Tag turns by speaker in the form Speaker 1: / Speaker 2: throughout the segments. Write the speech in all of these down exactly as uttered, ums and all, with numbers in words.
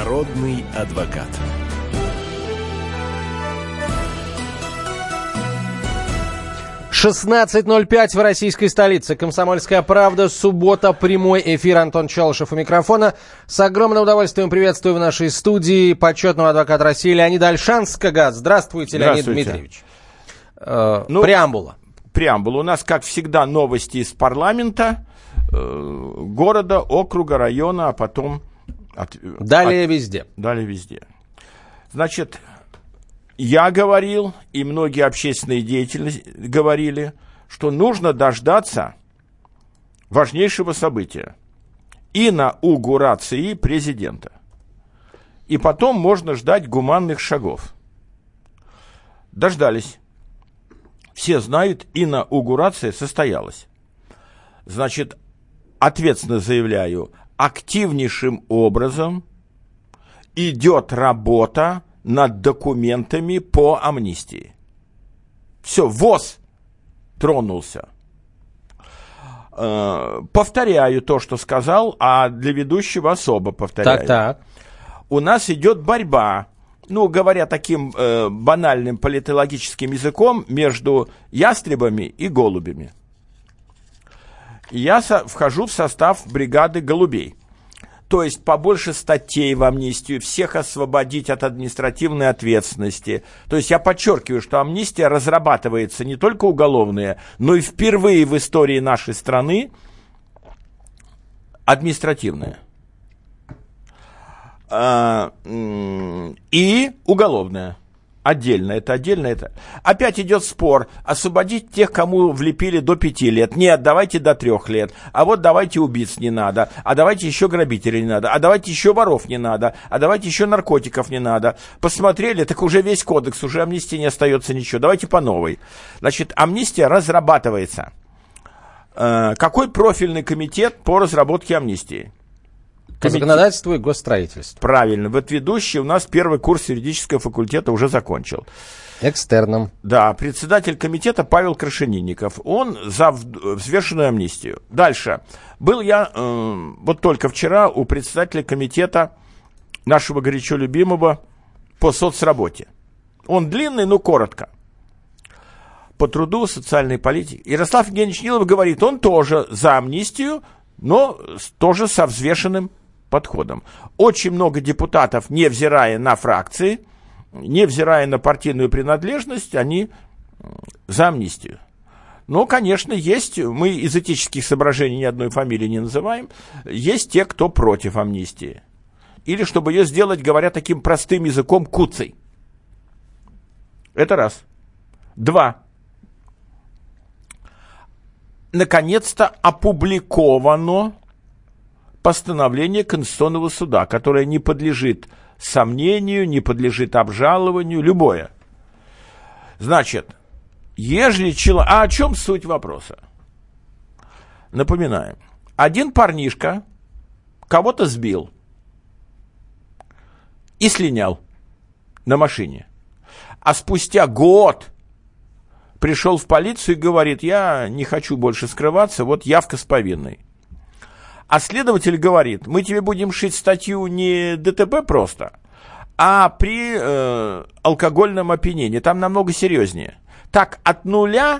Speaker 1: Народный адвокат.
Speaker 2: шестнадцать ноль пять в российской столице. «Комсомольская правда». Суббота. Прямой эфир. Антон Челышев у микрофона. С огромным удовольствием приветствую в нашей студии почетного адвоката России Леонида Ольшанского. Здравствуйте, Леонид Дмитриевич. Э, ну, преамбула.
Speaker 3: Преамбула. У нас, как всегда, новости из парламента, э, города, округа, района, а потом... От,
Speaker 2: далее
Speaker 3: от,
Speaker 2: везде.
Speaker 3: Далее везде. Значит... Я говорил, и многие общественные деятели говорили, что нужно дождаться важнейшего события – инаугурации президента. И потом можно ждать гуманных шагов. Дождались. Все знают, инаугурация состоялась. Значит, ответственно заявляю, активнейшим образом идет работа над документами по амнистии. Все, ВОЗ тронулся. Э, повторяю то, что сказал, а для ведущего особо повторяю.
Speaker 2: Так, так.
Speaker 3: У нас идет борьба, ну, говоря таким э, банальным политологическим языком, между ястребами и голубями. Я со- вхожу в состав бригады голубей. То есть побольше статей в амнистию, всех освободить от административной ответственности. То есть я подчеркиваю, что амнистия разрабатывается не только уголовная, но и впервые в истории нашей страны административная. И уголовная. Отдельно, это отдельно, это. Опять идет спор, освободить тех, кому влепили до пяти лет. Нет, давайте до трех лет. А вот давайте убийц не надо. А давайте еще грабителей не надо. А давайте еще воров не надо. А давайте еще наркотиков не надо. Посмотрели, так уже весь кодекс, уже амнистии не остается ничего. Давайте по новой. Значит, амнистия разрабатывается. Какой профильный комитет по разработке амнистии?
Speaker 2: По законодательству и госстроительству.
Speaker 3: Правильно. Вот ведущий у нас первый курс юридического факультета уже закончил.
Speaker 2: Экстерном.
Speaker 3: Да, председатель комитета Павел Крашенинников. Он за взвешенную амнистию. Дальше. Был я э, вот только вчера у председателя комитета нашего горячо любимого по соцработе. Он длинный, но коротко. По труду, социальной политике. Ярослав Евгеньевич Нилов говорит, он тоже за амнистию, но тоже со взвешенным подходом. Очень много депутатов, невзирая на фракции, невзирая на партийную принадлежность, они за амнистию. Но, конечно, есть, мы из этических соображений ни одной фамилии не называем, есть те, кто против амнистии. Или, чтобы ее сделать, говоря таким простым языком, куцей. Это раз. Два. Наконец-то опубликовано постановление Конституционного суда, которое не подлежит сомнению, не подлежит обжалованию, любое. Значит, ежели человек... А о чем суть вопроса? Напоминаем. Один парнишка кого-то сбил и слинял на машине. А спустя год пришел в полицию и говорит, я не хочу больше скрываться, вот явка с повинной. А следователь говорит, мы тебе будем шить статью не ДТП просто, а при э, алкогольном опьянении. Там намного серьезнее. Так, от нуля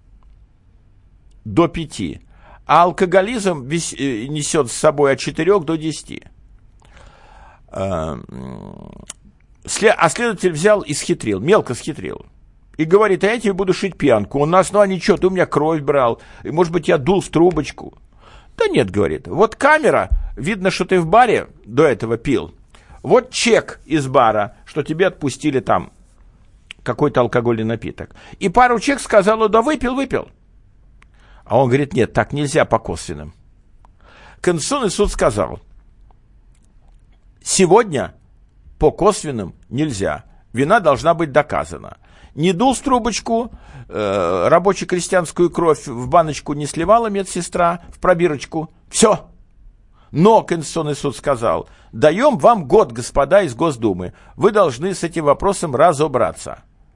Speaker 3: до пяти. А алкоголизм весь, э, несет с собой от четырех до десяти. Э, след, а следователь взял и схитрил, мелко схитрил. И говорит, а я тебе буду шить пьянку. У нас, ну а ничего, ты у меня кровь брал. И, может быть, я дул в трубочку. Да нет, говорит, вот камера, видно, что ты в баре до этого пил. Вот чек из бара, что тебе отпустили там какой-то алкогольный напиток. И пару чек сказала, да выпил, выпил. А он говорит, нет, так нельзя по косвенным. Конституционный суд сказал, сегодня по косвенным нельзя. Вина должна быть доказана. Не дул в трубочку, э, рабоче-крестьянскую кровь в баночку не сливала медсестра, в пробирочку. Все. Но Конституционный суд сказал, даем вам год, господа из Госдумы. Вы должны с этим вопросом разобраться.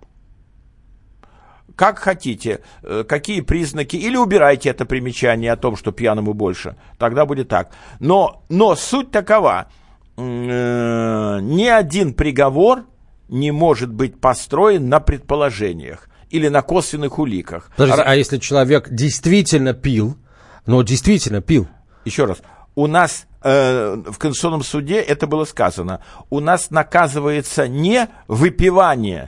Speaker 3: Как хотите, э, какие признаки, или убирайте это примечание о том, что пьяному больше. Тогда будет так. Но, но суть такова. э, ни один приговор не может быть построен на предположениях или на косвенных уликах.
Speaker 2: Подождите, а если человек действительно пил, но действительно пил?
Speaker 3: Еще раз, у нас э, в Конституционном суде это было сказано, у нас наказывается не выпивание,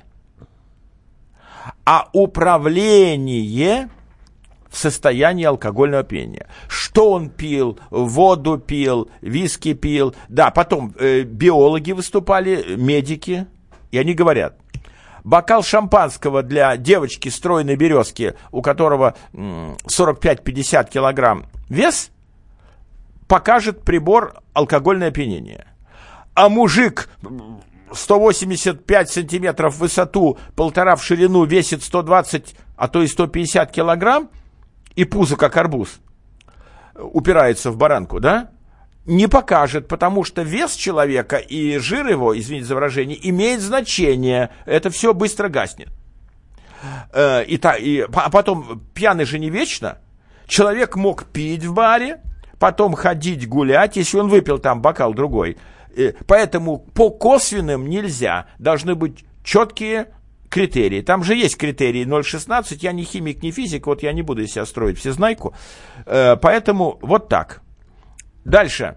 Speaker 3: а управление в состоянии алкогольного опьянения. Что он пил? Воду пил, виски пил. Да, потом э, биологи выступали, медики, и они говорят, бокал шампанского для девочки стройной березки, у которого м, сорок пять - пятьдесят килограмм вес, покажет прибор алкогольное опьянение. А мужик сто восемьдесят пять сантиметров в высоту, полтора в ширину, весит сто двадцать, а то и сто пятьдесят килограмм, и пузо как арбуз, упирается в баранку, да? Не покажет, потому что вес человека и жир его, извините за выражение, имеет значение. Это все быстро гаснет. И, та, и, а потом, пьяный же не вечно. Человек мог пить в баре, потом ходить гулять, если он выпил там бокал другой. Поэтому по косвенным нельзя. Должны быть четкие критерии. Там же есть критерии ноль шестнадцать. Я не химик, не физик, вот я не буду из себя строить всезнайку. Поэтому вот так. Дальше.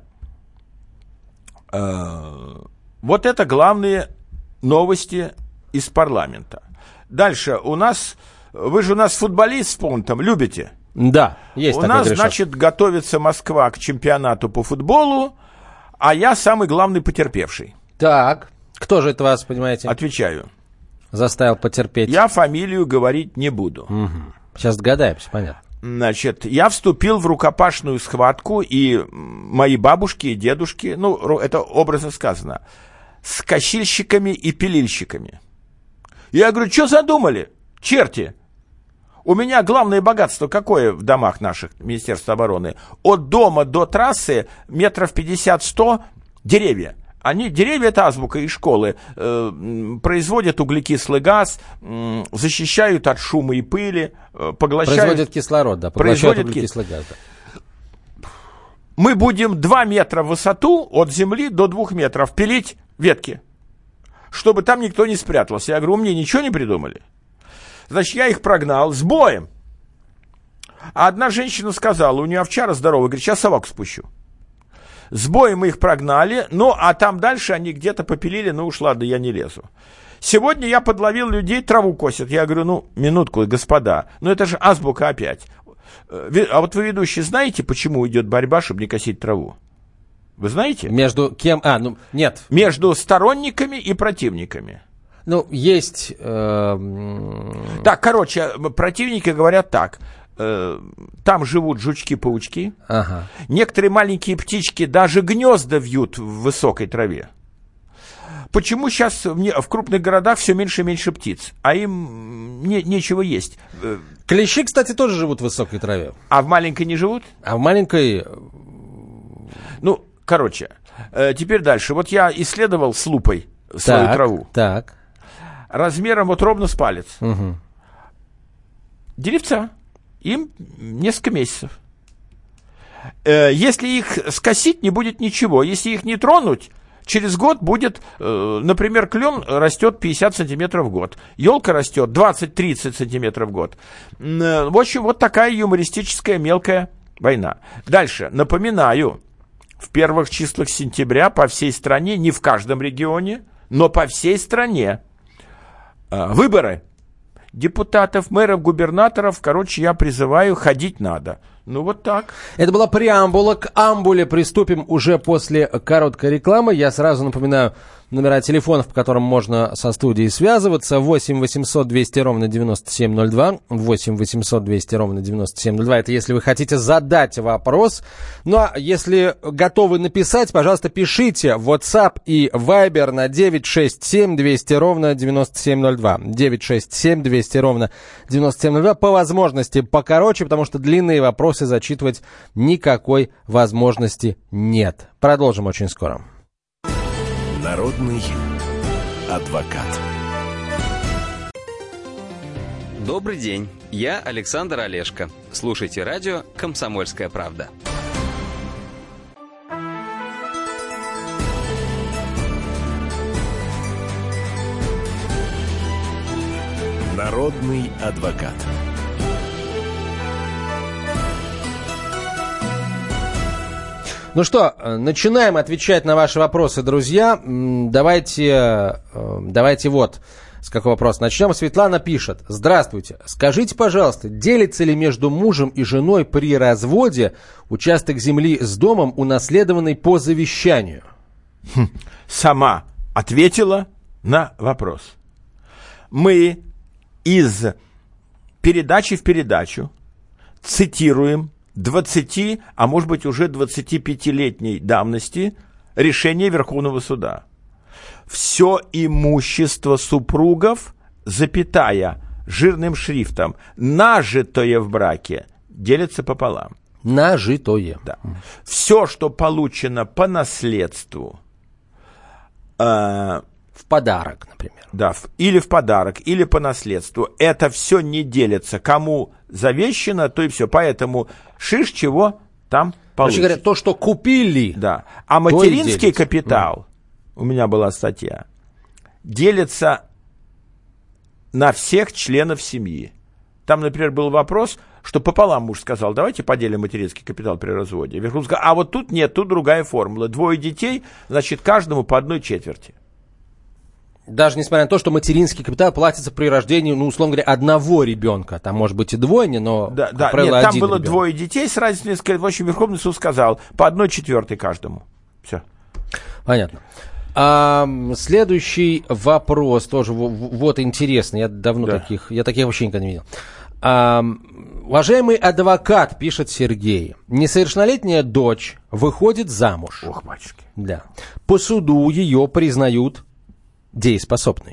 Speaker 3: Вот это главные новости из парламента. Дальше у нас, вы же у нас футболист с понтом, любите?
Speaker 2: Да, есть
Speaker 3: у
Speaker 2: такой
Speaker 3: нас,
Speaker 2: грешок.
Speaker 3: Значит, готовится Москва к чемпионату по футболу, а я самый главный потерпевший.
Speaker 2: Так, кто же это вас, понимаете?
Speaker 3: Отвечаю.
Speaker 2: Заставил потерпеть.
Speaker 3: Я фамилию говорить не буду.
Speaker 2: Угу. Сейчас догадаемся, понятно.
Speaker 3: Значит, я вступил в рукопашную схватку, и мои бабушки и дедушки, ну, это образно сказано, с косильщиками и пилильщиками. Я говорю, что задумали, черти? У меня главное богатство какое в домах наших, Министерства обороны? От дома до трассы метров пятьдесят-сто деревья. Они, деревья — это азбука из школы, э, производят углекислый газ, э, защищают от шума и пыли, э, поглощают...
Speaker 2: Производят кислород, да, поглощают углекислый газ. Да.
Speaker 3: Мы будем два метра в высоту от земли до двух метров пилить ветки, чтобы там никто не спрятался. Я говорю, мне ничего не придумали? Значит, я их прогнал с боем. А одна женщина сказала, у нее овчара здоровая, говорит, сейчас собаку спущу. С боем мы их прогнали, ну, а там дальше они где-то попилили, ну уж ладно, я не лезу. Сегодня я подловил людей, траву косят. Я говорю, ну, минутку, господа, ну это же азбука опять. А вот вы, ведущие, знаете, почему идет борьба, чтобы не косить траву? Вы знаете?
Speaker 2: Между кем? А, ну, нет.
Speaker 3: Между сторонниками и противниками.
Speaker 2: Ну, есть... Э...
Speaker 3: Так, короче, противники говорят так. Там живут жучки-паучки.
Speaker 2: Ага.
Speaker 3: Некоторые маленькие птички даже гнезда вьют в высокой траве. Почему сейчас в крупных городах все меньше и меньше птиц? А им не, нечего есть.
Speaker 2: Клещи, кстати, тоже живут в высокой траве.
Speaker 3: А в маленькой не живут?
Speaker 2: А в маленькой...
Speaker 3: Ну, короче, теперь дальше. Вот я исследовал с лупой свою
Speaker 2: так,
Speaker 3: траву.
Speaker 2: Так.
Speaker 3: Размером вот ровно с палец.
Speaker 2: Угу.
Speaker 3: Деревца. Им несколько месяцев. Если их скосить, не будет ничего. Если их не тронуть, через год будет, например, клен растет пятьдесят сантиметров в год. Елка растет двадцать-тридцать сантиметров в год. В общем, вот такая юмористическая мелкая война. Дальше. Напоминаю, в первых числах сентября по всей стране, не в каждом регионе, но по всей стране выборы. Депутатов, мэров, губернаторов, короче, я призываю, ходить надо. Ну, вот так.
Speaker 2: Это была преамбула. К амбуле приступим уже после короткой рекламы. Я сразу напоминаю номера телефонов, по которым можно со студией связываться. восемь восемьсот двести ровно девяносто семь ноль два. восемь восемьсот двести ровно девяносто семь ноль два. Это если вы хотите задать вопрос. Ну, а если готовы написать, пожалуйста, пишите в WhatsApp и Viber на девять шесть семь двести ровно девяносто семь ноль два. девять шесть семь двести ровно девяносто семь ноль два. По возможности покороче, потому что длинные вопросы зачитывать никакой возможности нет. Продолжим очень скоро.
Speaker 1: Народный адвокат.
Speaker 4: Добрый день, я Александр Олешко. Слушайте радио «Комсомольская правда».
Speaker 1: Народный адвокат.
Speaker 2: Ну что, начинаем отвечать на ваши вопросы, друзья. Давайте, давайте вот с какого вопроса начнем. Светлана пишет. Здравствуйте. Скажите, пожалуйста, делится ли между мужем и женой при разводе участок земли с домом, унаследованный по завещанию?
Speaker 3: Сама ответила на вопрос. Мы из передачи в передачу цитируем двадцати, а может быть уже двадцатипятилетней давности решение Верховного суда. Все имущество супругов, запятая, жирным шрифтом, нажитое в браке, делится пополам.
Speaker 2: Нажитое.
Speaker 3: Да. Все, что получено по наследству, э,
Speaker 2: в подарок, например.
Speaker 3: Да, в, или в подарок, или по наследству, это все не делится. Кому завещено, то и все. Поэтому шиш чего там получится.
Speaker 2: Говоря, то, что купили.
Speaker 3: Да. А материнский капитал, mm. у меня была статья, делится на всех членов семьи. Там, например, был вопрос, что пополам муж сказал, давайте поделим материнский капитал при разводе. Верховный сказал, а вот тут нет, тут другая формула. Двое детей, значит, каждому по одной четверти.
Speaker 2: Даже несмотря на то, что материнский капитал платится при рождении, ну, условно говоря, одного ребенка. Там может быть и двойня, но,
Speaker 3: да,
Speaker 2: как
Speaker 3: да,
Speaker 2: правило,
Speaker 3: нет, там
Speaker 2: один
Speaker 3: было
Speaker 2: ребенок.
Speaker 3: Двое детей с разницей. В общем, Верховный суд сказал, по одной четвертой каждому. Все.
Speaker 2: Понятно. А, следующий вопрос тоже вот интересный. Я давно да. таких, я таких вообще никогда не видел. А, уважаемый адвокат, пишет Сергей, несовершеннолетняя дочь выходит замуж.
Speaker 3: Ох, батюшки.
Speaker 2: Да. По суду ее признают дееспособной.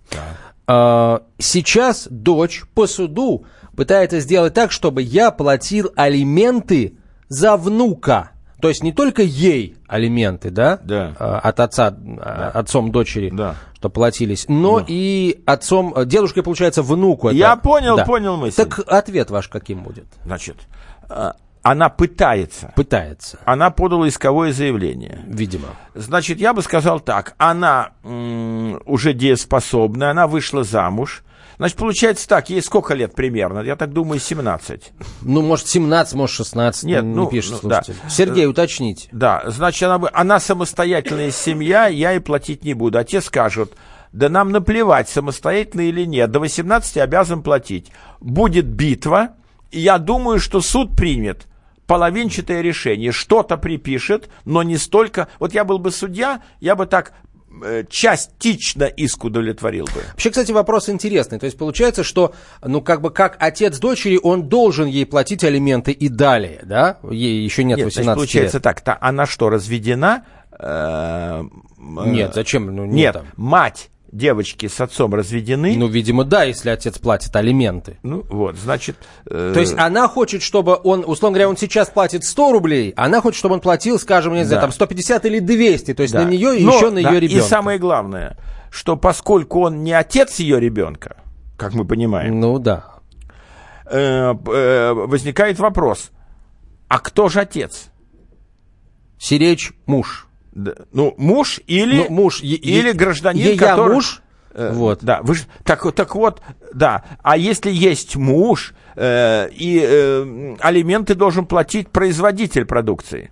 Speaker 2: А, сейчас дочь по суду пытается сделать так, чтобы я платил алименты за внука. То есть не только ей алименты, да,
Speaker 3: да.
Speaker 2: от отца, да. отцом дочери, да. что платились, но да. и отцом, дедушкой, получается, внуку.
Speaker 3: Я
Speaker 2: это,
Speaker 3: понял,
Speaker 2: да.
Speaker 3: понял мысль.
Speaker 2: Так ответ ваш каким будет?
Speaker 3: Значит, она пытается.
Speaker 2: Пытается.
Speaker 3: Она подала исковое заявление.
Speaker 2: Видимо.
Speaker 3: Значит, я бы сказал так, она м- уже дееспособна, она вышла замуж. Значит, получается так, ей сколько лет примерно? Я так думаю, семнадцать.
Speaker 2: Ну, может, семнадцать, может, шестнадцать. Нет, не ну, пишет ну, слушатель. Да. Сергей, уточните.
Speaker 3: Да, значит, она, она самостоятельная семья, я ей платить не буду. А те скажут, да нам наплевать, самостоятельно или нет, до восемнадцати обязан платить. Будет битва, и я думаю, что суд примет половинчатое решение, что-то припишет, но не столько. Вот я был бы судья, я бы так э, частично иск удовлетворил бы.
Speaker 2: Вообще, кстати, вопрос интересный. То есть получается, что, ну, как бы, как отец дочери, он должен ей платить алименты и далее, да? Ей еще нет, нет восемнадцати
Speaker 3: значит, получается
Speaker 2: лет.
Speaker 3: так, та, она что, разведена? Э,
Speaker 2: нет, зачем? Ну,
Speaker 3: нет,
Speaker 2: там.
Speaker 3: Мать девочки с отцом разведены.
Speaker 2: Ну, видимо, да, если отец платит алименты.
Speaker 3: Ну, вот, значит... Э...
Speaker 2: То есть она хочет, чтобы он, условно говоря, он сейчас платит сто рублей, она хочет, чтобы он платил, скажем, не знаю, да. там сто пятьдесят или двести, то есть да. на нее и Но, еще на да, ее ребенка.
Speaker 3: И самое главное, что поскольку он не отец ее ребенка, как мы понимаем...
Speaker 2: Ну, да.
Speaker 3: Э, э, возникает вопрос, а кто же отец?
Speaker 2: Сиречь муж.
Speaker 3: Да, ну, муж или,
Speaker 2: ну, муж,
Speaker 3: или
Speaker 2: е-
Speaker 3: гражданин,
Speaker 2: е-
Speaker 3: который...
Speaker 2: Я муж,
Speaker 3: э,
Speaker 2: вот.
Speaker 3: Да, вы, так, так вот, да. А если есть муж, э, и э, алименты должен платить производитель продукции.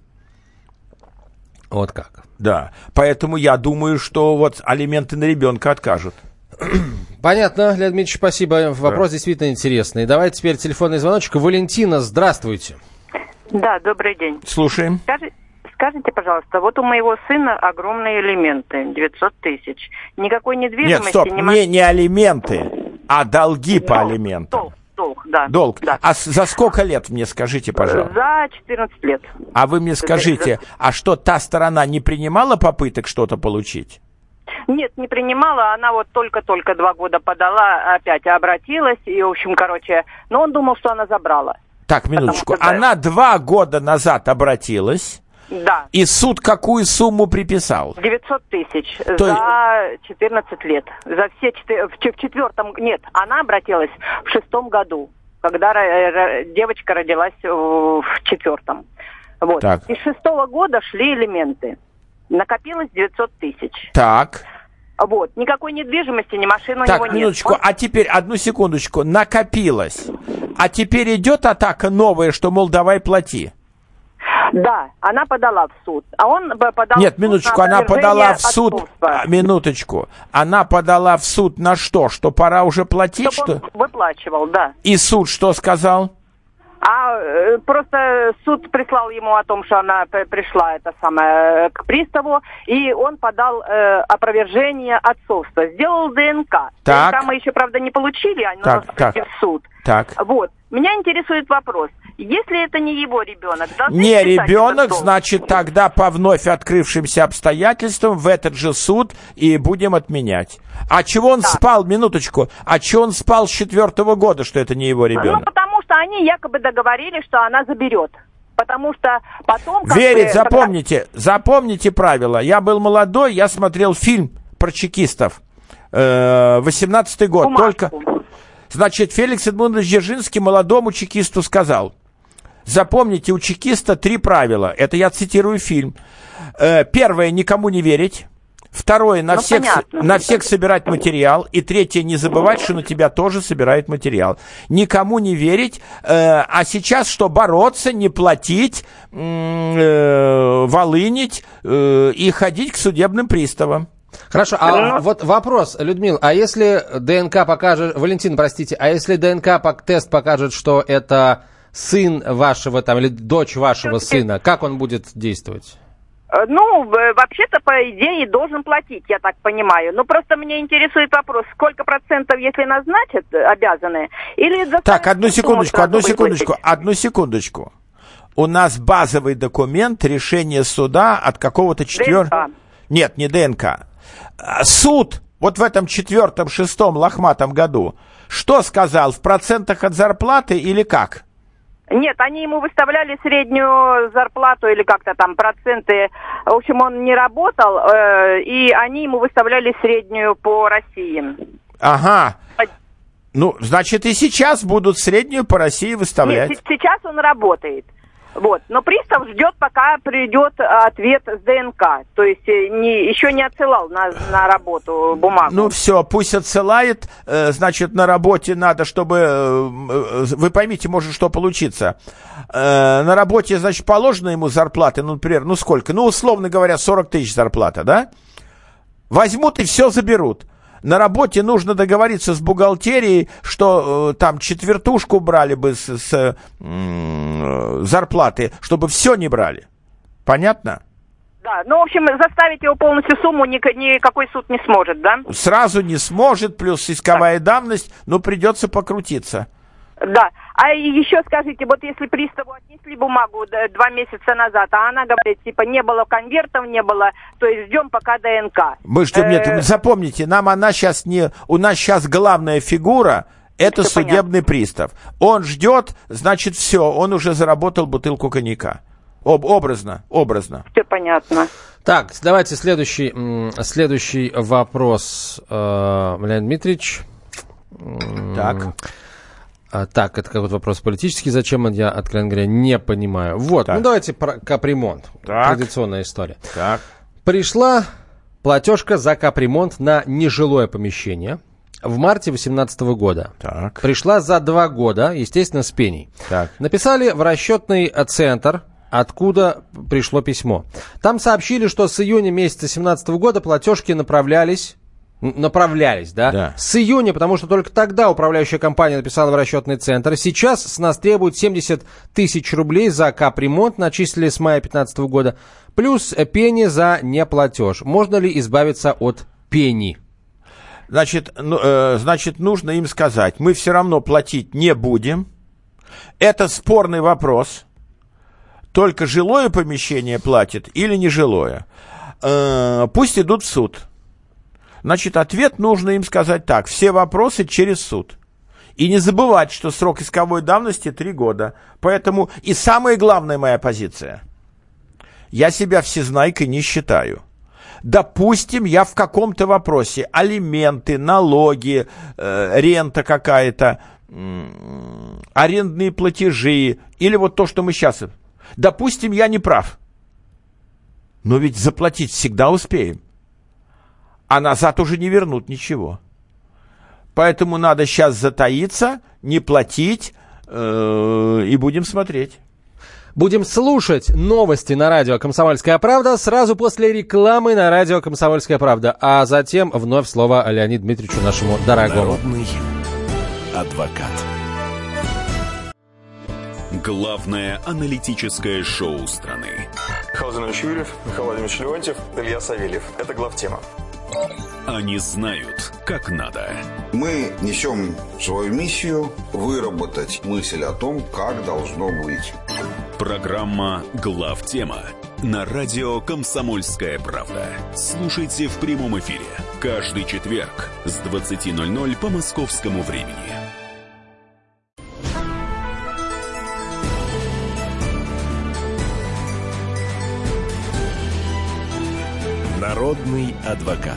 Speaker 2: Вот как.
Speaker 3: Да, поэтому я думаю, что вот алименты на ребенка откажут.
Speaker 2: Понятно, Леонид Дмитриевич, спасибо. Вопрос да. действительно интересный. Давайте теперь телефонный звоночек. Валентина, здравствуйте.
Speaker 5: Да, добрый день.
Speaker 3: Слушаем.
Speaker 5: Скажи, скажите, пожалуйста, вот у моего сына огромные алименты, девятьсот тысяч. Никакой недвижимости...
Speaker 3: Нет, стоп,
Speaker 5: не,
Speaker 3: не, не алименты, а долги
Speaker 5: долг,
Speaker 3: по алиментам.
Speaker 5: Долг, долг, да.
Speaker 3: Долг.
Speaker 5: Да.
Speaker 3: А за сколько лет, мне скажите, пожалуйста?
Speaker 5: За четырнадцать лет.
Speaker 3: А вы мне скажите, а что, та сторона не принимала попыток что-то получить?
Speaker 5: Нет, не принимала, она вот только-только два года подала, опять обратилась, и, в общем, короче, но он думал, что она забрала.
Speaker 3: Так, минуточку,
Speaker 5: Потому,
Speaker 3: она два года назад обратилась,
Speaker 5: да.
Speaker 3: И суд какую сумму приписал?
Speaker 5: девятьсот тысяч
Speaker 3: То...
Speaker 5: за четырнадцать лет. За все четы... в четвертом... Нет, она обратилась в шестом году, когда девочка родилась в четвертом. Вот.
Speaker 3: Так.
Speaker 5: И с шестого года шли элементы. Накопилось девятьсот тысяч.
Speaker 3: Так.
Speaker 5: Вот. Никакой недвижимости, ни машины у
Speaker 3: Так,
Speaker 5: него
Speaker 3: минуточку,
Speaker 5: нет. Он...
Speaker 3: а теперь, одну секундочку, накопилось. А теперь идет атака новая, что, мол, давай плати.
Speaker 5: Да, она подала в суд. А он подал
Speaker 3: Нет,
Speaker 5: в суд
Speaker 3: минуточку,
Speaker 5: на
Speaker 3: она подала в суд.
Speaker 5: отцовства.
Speaker 3: А, минуточку. Она подала в суд на что? Что пора уже платить,
Speaker 5: Чтобы
Speaker 3: что?
Speaker 5: он выплачивал, да.
Speaker 3: И суд что сказал?
Speaker 5: А э, просто суд прислал ему о том, что она п- пришла это самое, к приставу, и он подал э, опровержение отцовства. Сделал ДНК.
Speaker 3: Так.
Speaker 5: ДНК мы еще, правда, не получили, а
Speaker 3: Так,
Speaker 5: нужно
Speaker 3: так.
Speaker 5: пойти в суд.
Speaker 3: Так.
Speaker 5: Вот. Меня интересует вопрос. Если это не его ребенок, должны
Speaker 3: Не
Speaker 5: списать
Speaker 3: ребенок,
Speaker 5: этот долг?
Speaker 3: значит, тогда по вновь открывшимся обстоятельствам в этот же суд и будем отменять. А чего он
Speaker 5: Да.
Speaker 3: спал, минуточку, а чего он спал с четвертого года, что это не его
Speaker 5: Ну,
Speaker 3: ребенок?
Speaker 5: потому что они якобы договорились, что она заберет. Потому что потом... как
Speaker 3: Верить,
Speaker 5: бы, когда-
Speaker 3: запомните, запомните правила. Я был молодой, я смотрел фильм про чекистов. Э, восемнадцатый год.
Speaker 5: Бумажку.
Speaker 3: Только, значит, Феликс Эдмундович Дзержинский молодому чекисту сказал: запомните, у чекиста три правила. Это я цитирую фильм. Э, первое, никому не верить. Второе, на,
Speaker 5: Ну,
Speaker 3: всех,
Speaker 5: понятно.
Speaker 3: на всех собирать материал. И третье, не забывать, что на тебя тоже собирают материал. Никому не верить. Э, а сейчас что? Бороться, не платить, м, э, волынить э, и ходить к судебным приставам.
Speaker 2: Хорошо, а вот вопрос, Людмила, а если ДНК покажет, Валентин, простите, а если ДНК-тест покажет, что это сын вашего там или дочь вашего сына, как он будет действовать?
Speaker 5: Ну, э, вообще-то, по идее, должен платить, я так понимаю. Но просто меня интересует вопрос, сколько процентов, если назначат, э, обязаны, или...
Speaker 3: Так, одну секундочку,
Speaker 5: сразу
Speaker 3: одну
Speaker 5: выплатить?
Speaker 3: секундочку, одну секундочку. У нас базовый документ, решение суда от какого-то четвертого...
Speaker 5: ДНК.
Speaker 3: Нет, не ДНК. А, суд, вот в этом четвертом, шестом лохматом году, что сказал, в процентах от зарплаты или как?
Speaker 5: Нет, они ему выставляли среднюю зарплату или как-то там проценты. В общем, он не работал, э, и они ему выставляли среднюю по России.
Speaker 3: Ага. Ну, значит, и сейчас будут среднюю по России выставлять.
Speaker 5: Нет, с- сейчас он работает. Вот. Но пристав ждет, пока придет ответ с ДНК. То есть э, не, еще не отсылал на, на работу бумагу.
Speaker 3: Ну все, пусть отсылает, э, значит, на работе надо, чтобы, э, э, вы поймите, может что получиться. Э, на работе, значит, положено ему зарплаты, ну, например, ну сколько? Ну, условно говоря, сорок тысяч зарплата, да? Возьмут и все заберут. На работе нужно договориться с бухгалтерией, что э, там четвертушку брали бы с, с э, зарплаты, чтобы все не брали. Понятно?
Speaker 5: Да, ну, в общем, заставить его полностью сумму ник- никакой суд не сможет, да?
Speaker 3: Сразу не сможет, плюс исковая давность, но придется покрутиться.
Speaker 5: Да. А еще скажите, вот если приставу отнесли бумагу д- два месяца назад, а она говорит, типа, не было конвертов, не было, то есть ждем пока ДНК.
Speaker 3: Мы ждем, нет,
Speaker 5: Э,
Speaker 3: запомните, нам она сейчас не, у нас сейчас главная фигура, это
Speaker 5: Всё
Speaker 3: судебный пристав. Он ждет, значит, все, он уже заработал бутылку коньяка. Об, образно, образно.
Speaker 5: Все понятно.
Speaker 2: Так, давайте следующий, м, следующий вопрос, э, Леонид Дмитриевич. М,
Speaker 3: Так.
Speaker 2: а, так, это какой-то вопрос политический, зачем он, я, откровенно говоря, не понимаю. Вот,
Speaker 3: Так.
Speaker 2: ну давайте про капремонт.
Speaker 3: Так.
Speaker 2: Традиционная история.
Speaker 3: Так.
Speaker 2: Пришла платежка за капремонт на нежилое помещение в марте две тысячи восемнадцатого года.
Speaker 3: Так.
Speaker 2: Пришла за два года, естественно, с пеней.
Speaker 3: Так.
Speaker 2: Написали в расчетный центр, откуда пришло письмо. Там сообщили, что с июня месяца две тысячи семнадцатого года платежки направлялись, н- направлялись, да?
Speaker 3: Да.
Speaker 2: С июня, потому что только тогда управляющая компания написала в расчетный центр. Сейчас с нас требуют семьдесят тысяч рублей за капремонт, начислили с мая две тысячи пятнадцатого года, плюс пени за неплатеж. Можно ли избавиться от пени?
Speaker 3: Значит, ну, э, значит, нужно им сказать, мы все равно платить не будем. Это спорный вопрос. Только жилое помещение платит или нежилое. Э, пусть идут в суд. Значит, ответ нужно им сказать так. Все вопросы через суд. И не забывать, что срок исковой давности три года. Поэтому и самая главная моя позиция. Я себя всезнайкой не считаю. Допустим, я в каком-то вопросе, алименты, налоги, э, рента какая-то, э, арендные платежи, или вот то, что мы сейчас... Допустим, я не прав. Но ведь заплатить всегда успеем. а назад уже не вернут ничего. Поэтому надо сейчас затаиться, не платить, э, и будем смотреть.
Speaker 2: Будем слушать новости на радио «Комсомольская правда» сразу после рекламы на радио «Комсомольская правда». А затем вновь слово Леониду Дмитриевичу, нашему дорогому.
Speaker 1: Народный адвокат.
Speaker 6: Главное аналитическое шоу страны.
Speaker 7: Михаил Владимирович Юрьев, Михаил Владимирович Леонтьев, Илья Савельев. Это главтема.
Speaker 6: Они знают, как надо.
Speaker 8: Мы несем свою миссию выработать мысль о том, как должно быть.
Speaker 6: Программа «Главтема» на радио «Комсомольская правда». Слушайте в прямом эфире каждый четверг с двадцати ноль-ноль по московскому времени.
Speaker 1: Народный адвокат.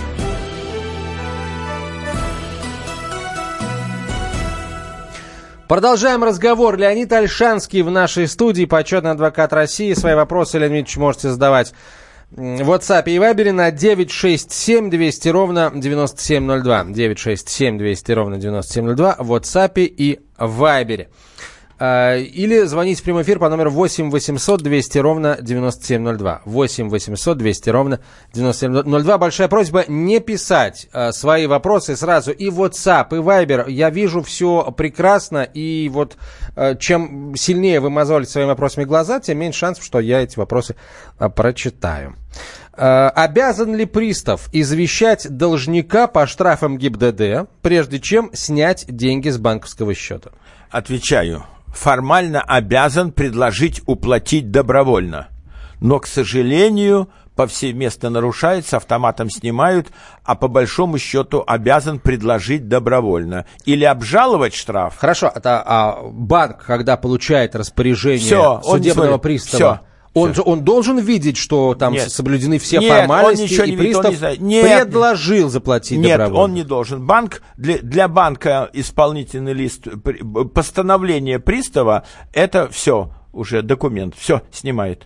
Speaker 2: Продолжаем разговор. Леонид Ольшанский в нашей студии, почетный адвокат России. Свои вопросы, Леонид Ильич, можете задавать в WhatsApp и Viber на девять шесть семь двести ровно девяносто семь ноль два. девять шесть семь двести ровно девяносто семь ноль два в WhatsApp и Viber. Или звоните в прямой эфир по номеру восемь восемьсот двести ровно девяносто семь ноль два. восемь восемьсот двести ровно девяносто семь ноль два. Большая просьба не писать а, свои вопросы сразу и в WhatsApp, и Viber. Я вижу все прекрасно, и вот а, чем сильнее вы мозолите своими вопросами глаза, тем меньше шансов, что я эти вопросы а, прочитаю. А, обязан ли пристав извещать должника по штрафам ГИБДД, прежде чем снять деньги с банковского счета?
Speaker 3: Отвечаю. Формально обязан предложить уплатить добровольно. Но, к сожалению, повсеместно нарушают, с автоматом снимают, а по большому счету обязан предложить добровольно. Или обжаловать штраф.
Speaker 2: Хорошо, это а банк, когда получает распоряжение
Speaker 3: все,
Speaker 2: судебного
Speaker 3: он,
Speaker 2: пристава,
Speaker 3: все,
Speaker 2: он,
Speaker 3: все.
Speaker 2: Же, он должен видеть, что там
Speaker 3: Нет.
Speaker 2: соблюдены все
Speaker 3: Нет,
Speaker 2: формальности,
Speaker 3: он ничего
Speaker 2: и
Speaker 3: не видит,
Speaker 2: пристав
Speaker 3: он не знает. Нет.
Speaker 2: предложил заплатить
Speaker 3: Нет,
Speaker 2: добровольно.
Speaker 3: он не должен. Банк, для, для банка исполнительный лист, постановление пристава, это все уже документ, все снимает.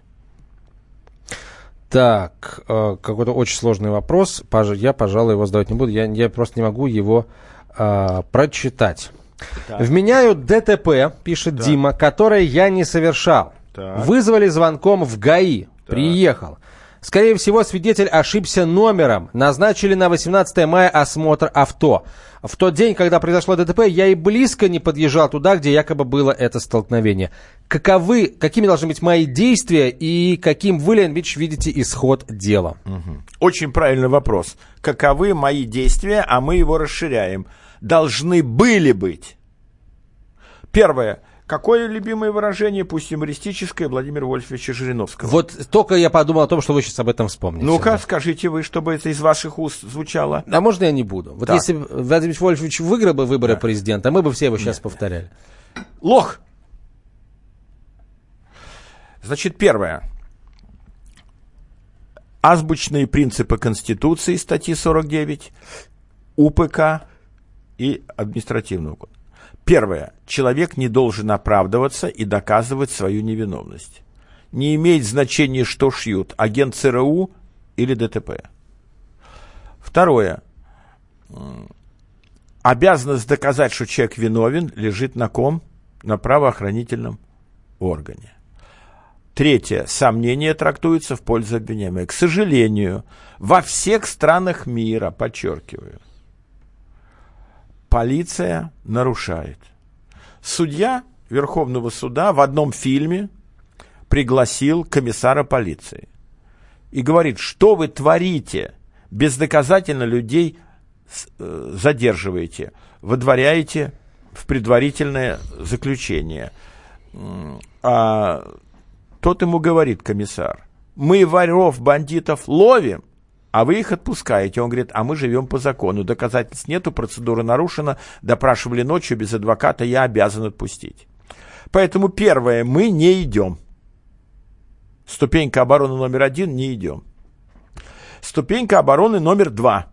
Speaker 2: Так, э, какой-то очень сложный вопрос. Я, пожалуй, его задавать не буду. Я, я просто не могу его э, прочитать. Так. Вменяют ДТП, пишет так. Дима, которое я не совершал. Так. Вызвали звонком в ГАИ. Так. Приехал. Скорее всего, свидетель ошибся номером. Назначили на восемнадцатое мая осмотр авто. В тот день, когда произошло ДТП, я и близко не подъезжал туда, где якобы было это столкновение. Каковы, какими должны быть мои действия и каким вы, Леонид Ильич, видите исход дела?
Speaker 3: Угу. Очень правильный вопрос. Каковы мои действия, а мы его расширяем. Должны были быть. Первое. Какое любимое выражение, пусть юмористическое, Владимира Вольфовича Жириновского?
Speaker 2: Вот только я подумал о том, что вы сейчас об этом вспомните.
Speaker 3: Ну-ка, да. Скажите вы, чтобы это из ваших уст звучало.
Speaker 2: А можно я не буду? Вот так. Если Владимир Вольфович выиграл бы выборы да. президента, мы бы все его сейчас Нет. повторяли.
Speaker 3: Лох! Значит, первое. Азбучные принципы Конституции, статьи сорок девять, УПК и административного кода. Первое. Человек не должен оправдываться и доказывать свою невиновность. Не имеет значения, что шьют, агент ЦРУ или ДТП. Второе. Обязанность доказать, что человек виновен, лежит на ком? На правоохранительном органе. Третье. Сомнения трактуются в пользу обвиняемого. К сожалению, во всех странах мира, подчеркиваю, полиция нарушает. Судья Верховного суда в одном фильме пригласил комиссара полиции и говорит, что вы творите, бездоказательно людей задерживаете, выдворяете в предварительное заключение. А тот ему говорит, комиссар, мы воров, бандитов ловим, а вы их отпускаете. Он говорит, а мы живем по закону. Доказательств нету, процедура нарушена, допрашивали ночью без адвоката, я обязан отпустить. Поэтому первое, мы не идем. Ступенька обороны номер один, не идем. Ступенька обороны номер два.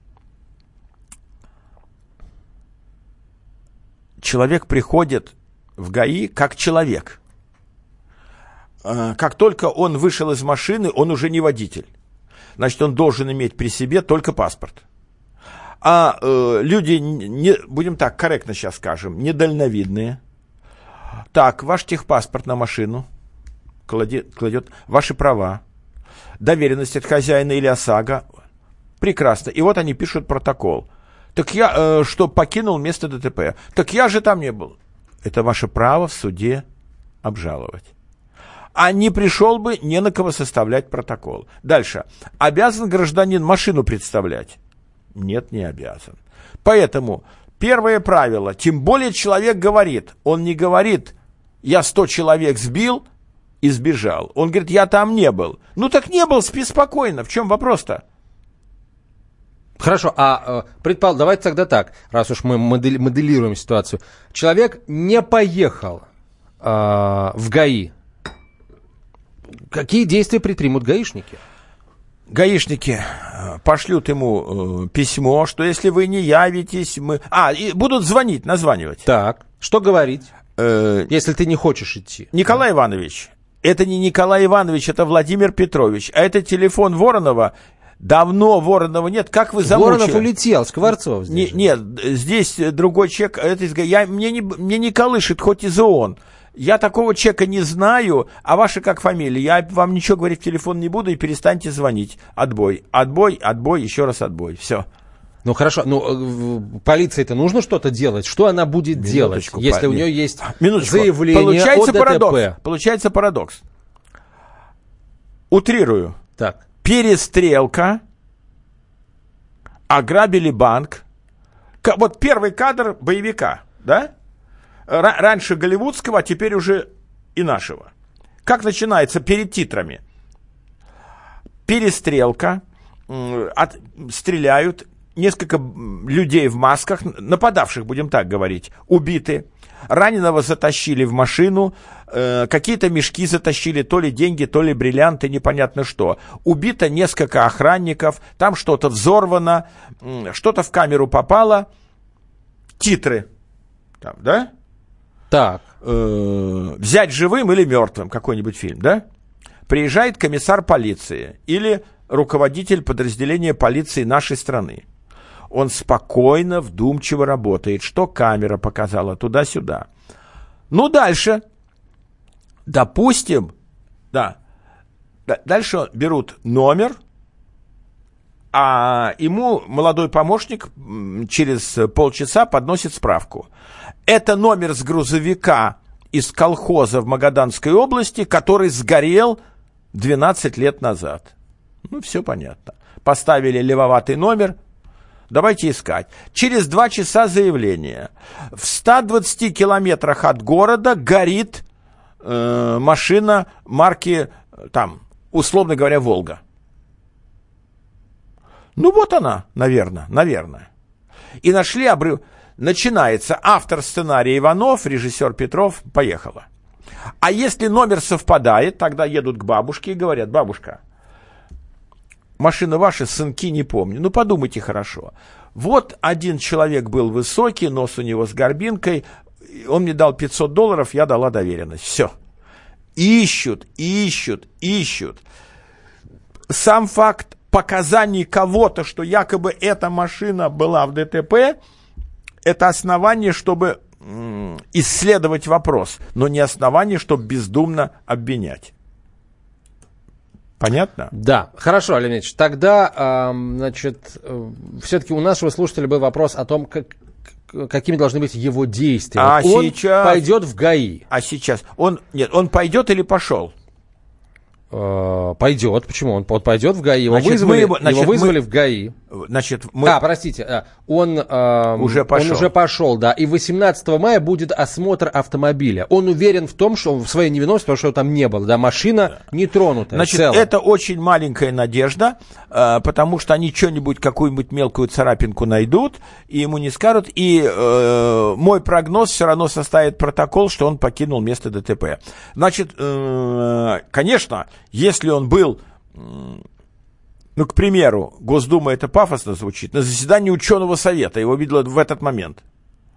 Speaker 3: Человек приходит в ГАИ как человек. Как только он вышел из машины, он уже не водитель. значит, он должен иметь при себе только паспорт. А э, люди, не, будем так корректно сейчас скажем, недальновидные. Так, ваш техпаспорт на машину кладет, кладет ваши права, доверенность от хозяина или ОСАГО. Прекрасно. И вот они пишут протокол. Так я, э, что покинул место ДТП. Так я же там не был. Это ваше право в суде обжаловать. А не пришел бы, не на кого составлять протокол. Дальше. Обязан гражданин машину представлять? Нет, не обязан. Поэтому первое правило, тем более человек говорит, он не говорит, я сто человек сбил и сбежал. Он говорит, я там не был. Ну так не был, спи спокойно. В чем вопрос-то?
Speaker 2: Хорошо, а предпол... давайте тогда так, раз уж мы модели... моделируем ситуацию. Человек не поехал э, в ГАИ. Какие действия предпримут гаишники?
Speaker 3: Гаишники пошлют ему э, письмо, что если вы не явитесь, мы... А, и будут звонить, названивать.
Speaker 2: Так, что говорить,
Speaker 3: э,
Speaker 2: если ты не хочешь идти?
Speaker 3: Николай Иванович, это не Николай Иванович, это Владимир Петрович, а это телефон Воронова. Давно Воронова нет, как вы замучили?
Speaker 2: Воронов улетел, Скворцов здесь.
Speaker 3: Не, нет, здесь другой человек, это из... я, мне, не, мне не колышет, хоть и ООН. Я такого человека не знаю, а ваша как фамилия? Я вам ничего говорить в телефон не буду и перестаньте звонить. Отбой, отбой, отбой, еще раз отбой. Все.
Speaker 2: Ну хорошо, ну полиции-то нужно что-то делать. Что она будет Минуточку, делать, если по... у нее есть Минуточку. заявление
Speaker 3: Получается
Speaker 2: о ДТП?
Speaker 3: Парадокс. Получается парадокс. Утрирую.
Speaker 2: Так.
Speaker 3: Перестрелка, ограбили банк. Вот первый кадр боевика, да? Раньше голливудского, а теперь уже и нашего. Как начинается перед титрами? Перестрелка, от, стреляют, несколько людей в масках, нападавших, будем так говорить, убиты. Раненого затащили в машину, э, какие-то мешки затащили, то ли деньги, то ли бриллианты, непонятно что. Убито несколько охранников, там что-то взорвано, э, что-то в камеру попало. Титры. Там, да?
Speaker 2: Так.
Speaker 3: Э, взять живым или мертвым какой-нибудь фильм, да? Приезжает комиссар полиции или руководитель подразделения полиции нашей страны. Он спокойно, вдумчиво работает, что камера показала туда-сюда. Ну, дальше. Допустим, да, дальше берут номер, а ему молодой помощник через полчаса подносит справку. Это номер с грузовика из колхоза в Магаданской области, который сгорел двенадцать лет назад. Ну, все понятно. Поставили левоватый номер. Давайте искать. Через два часа заявление. В ста двадцати километрах от города горит э, машина марки, там, условно говоря, «Волга». Ну, вот она, наверное, наверное. И нашли обрыв. Начинается автор сценария Иванов, режиссер Петров, поехала. А если номер совпадает, тогда едут к бабушке и говорят: бабушка, машина ваша, сынки, не помню. Ну, подумайте хорошо. Вот один человек был высокий, нос у него с горбинкой, он мне дал пятьсот долларов, я дала доверенность. Все. Ищут, ищут, ищут. Сам факт показаний кого-то, что якобы эта машина была в ДТП, это основание, чтобы м- исследовать вопрос, но не основание, чтобы бездумно обвинять. Понятно?
Speaker 2: Да, хорошо, Олег Ильич. Тогда, э, значит, э, все-таки у нашего слушателя был вопрос о том, как, какими должны быть его действия.
Speaker 3: А
Speaker 2: он
Speaker 3: сейчас...
Speaker 2: пойдет в ГАИ.
Speaker 3: А сейчас? Он, нет, он пойдет или пошел?
Speaker 2: Э, пойдет. Почему? Он, он пойдет в ГАИ. Его
Speaker 3: значит,
Speaker 2: вызвали,
Speaker 3: его, значит,
Speaker 2: его вызвали
Speaker 3: мы...
Speaker 2: в ГАИ.
Speaker 3: Значит, мы...
Speaker 2: А, простите, он, э,
Speaker 3: уже пошел.
Speaker 2: он уже пошел, да. И восемнадцатого мая будет осмотр автомобиля. Он уверен в том, что в своей невиновности, потому что его там не было, да, машина не тронутая.
Speaker 3: Значит,
Speaker 2: целая.
Speaker 3: это очень маленькая надежда, э, потому что они что-нибудь, какую-нибудь мелкую царапинку найдут, и ему не скажут. И э, мой прогноз все равно составит протокол, что он покинул место ДТП. Значит, э, конечно, если он был... Э, Ну, к примеру, Госдума, это пафосно звучит, на заседании ученого совета его видела в этот момент.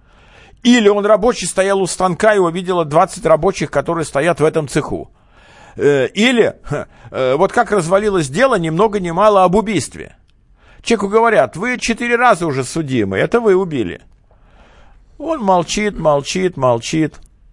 Speaker 3: Или он рабочий, стоял у станка, его видело двадцать рабочих, которые стоят в этом цеху. Или, вот как развалилось дело, ни много ни мало об убийстве. Человеку говорят, вы четыре раза уже судимы, это вы убили. Он молчит, молчит, молчит.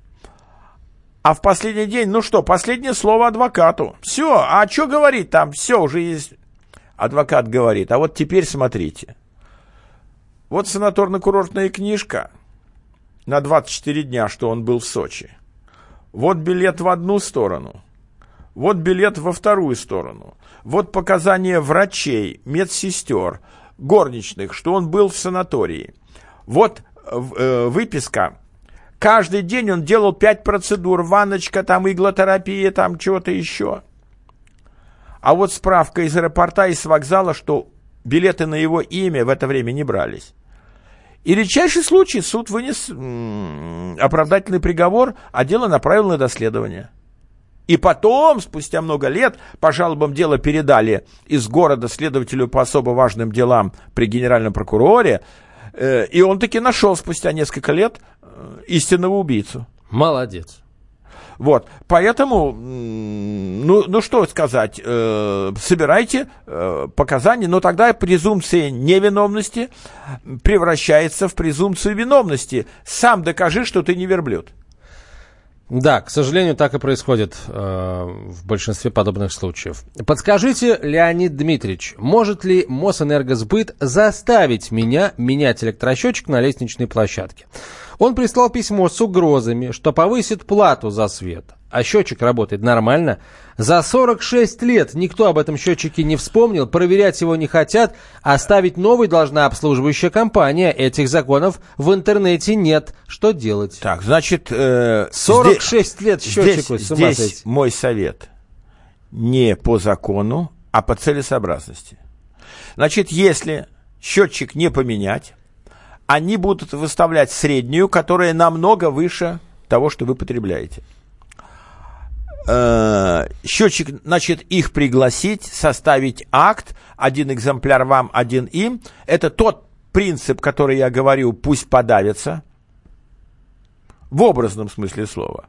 Speaker 3: А в последний день, ну что, последнее слово адвокату. Все, а что говорить там? Все, уже есть. Адвокат говорит, а вот теперь смотрите. Вот санаторно-курортная книжка на двадцать четыре дня, что он был в Сочи. Вот билет в одну сторону. Вот билет во вторую сторону. Вот показания врачей, медсестер, горничных, что он был в санатории. Вот э, выписка. Каждый день он делал пять процедур. Ванночка, там иглотерапия, там чего-то еще. А вот справка из аэропорта и с вокзала, что билеты на его имя в это время не брались. И редчайший случай, суд вынес м- оправдательный приговор, а дело направил на доследование. И потом, спустя много лет, по жалобам дела передали из города следователю по особо важным делам при генеральном прокуроре, э, и он таки нашел спустя несколько лет э, истинного убийцу.
Speaker 2: Молодец.
Speaker 3: Вот, поэтому, ну, ну что сказать, э, собирайте э, показания, но тогда презумпция невиновности превращается в презумпцию виновности. Сам докажи, что ты не верблюд.
Speaker 2: Да, к сожалению, так и происходит э, в большинстве подобных случаев. Подскажите, Леонид Дмитриевич, может ли Мосэнергосбыт заставить меня менять электросчетчик на лестничной площадке? Он прислал письмо с угрозами, что повысит плату за свет. А счетчик работает нормально. За сорок шесть лет никто об этом счетчике не вспомнил, проверять его не хотят, а ставить новый должна обслуживающая компания. Этих законов в интернете нет. Что делать?
Speaker 3: Так, значит... Э,
Speaker 2: сорок шесть
Speaker 3: здесь,
Speaker 2: лет счетчику,
Speaker 3: здесь,
Speaker 2: с ума
Speaker 3: здесь
Speaker 2: сойти.
Speaker 3: Мой совет. Не по закону, а по целесообразности. Значит, если счетчик не поменять, они будут выставлять среднюю, которая намного выше того, что вы потребляете. Э, счетчик, значит, их пригласить, составить акт, один экземпляр вам, один им. Это тот принцип, который я говорю, пусть подавится, в образном смысле слова.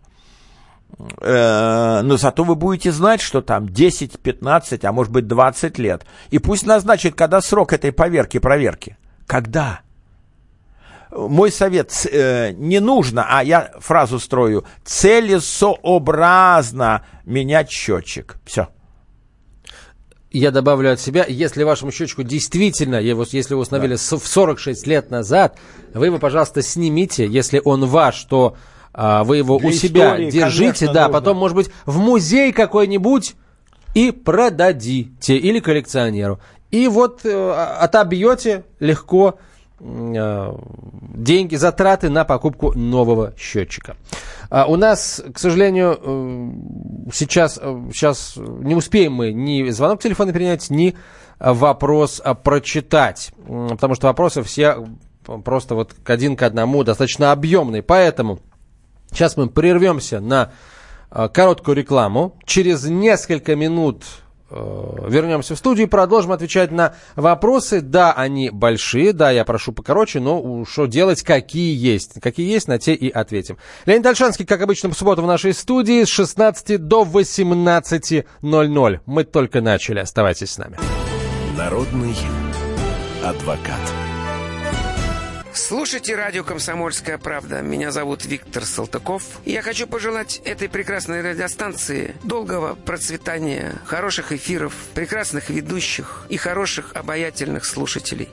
Speaker 3: Э, но зато вы будете знать, что там десять, пятнадцать, а может быть двадцать лет. И пусть назначит, когда срок этой поверки, проверки. Когда? Мой совет, э, не нужно, а я фразу строю, целесообразно менять счетчик. Все.
Speaker 2: Я добавлю от себя, если вашему счетчику действительно, если вы установили да. в сорок шесть лет назад, вы его, пожалуйста, снимите. Если он ваш, то а, вы его Для у себя истории, держите, да, нужно. Потом, может быть, в музей какой-нибудь и продадите, или коллекционеру. И вот э, отобьете легко деньги, затраты на покупку нового счетчика. А у нас, к сожалению, сейчас, сейчас не успеем мы ни звонок телефона принять, ни вопрос прочитать, потому что вопросы все просто вот один к одному, достаточно объемные. Поэтому сейчас мы прервемся на короткую рекламу. Через несколько минут вернемся в студию и продолжим отвечать на вопросы. Да, они большие, да, я прошу покороче, но что делать, какие есть. Какие есть, на те и ответим. Леонид Ольшанский, как обычно, по субботу в нашей студии с шестнадцати до восемнадцати ноль ноль. Мы только начали, оставайтесь с нами.
Speaker 1: Народный адвокат.
Speaker 9: Слушайте радио «Комсомольская правда». Меня зовут Виктор Салтыков. И я хочу пожелать этой прекрасной радиостанции долгого процветания, хороших эфиров, прекрасных ведущих и хороших обаятельных слушателей.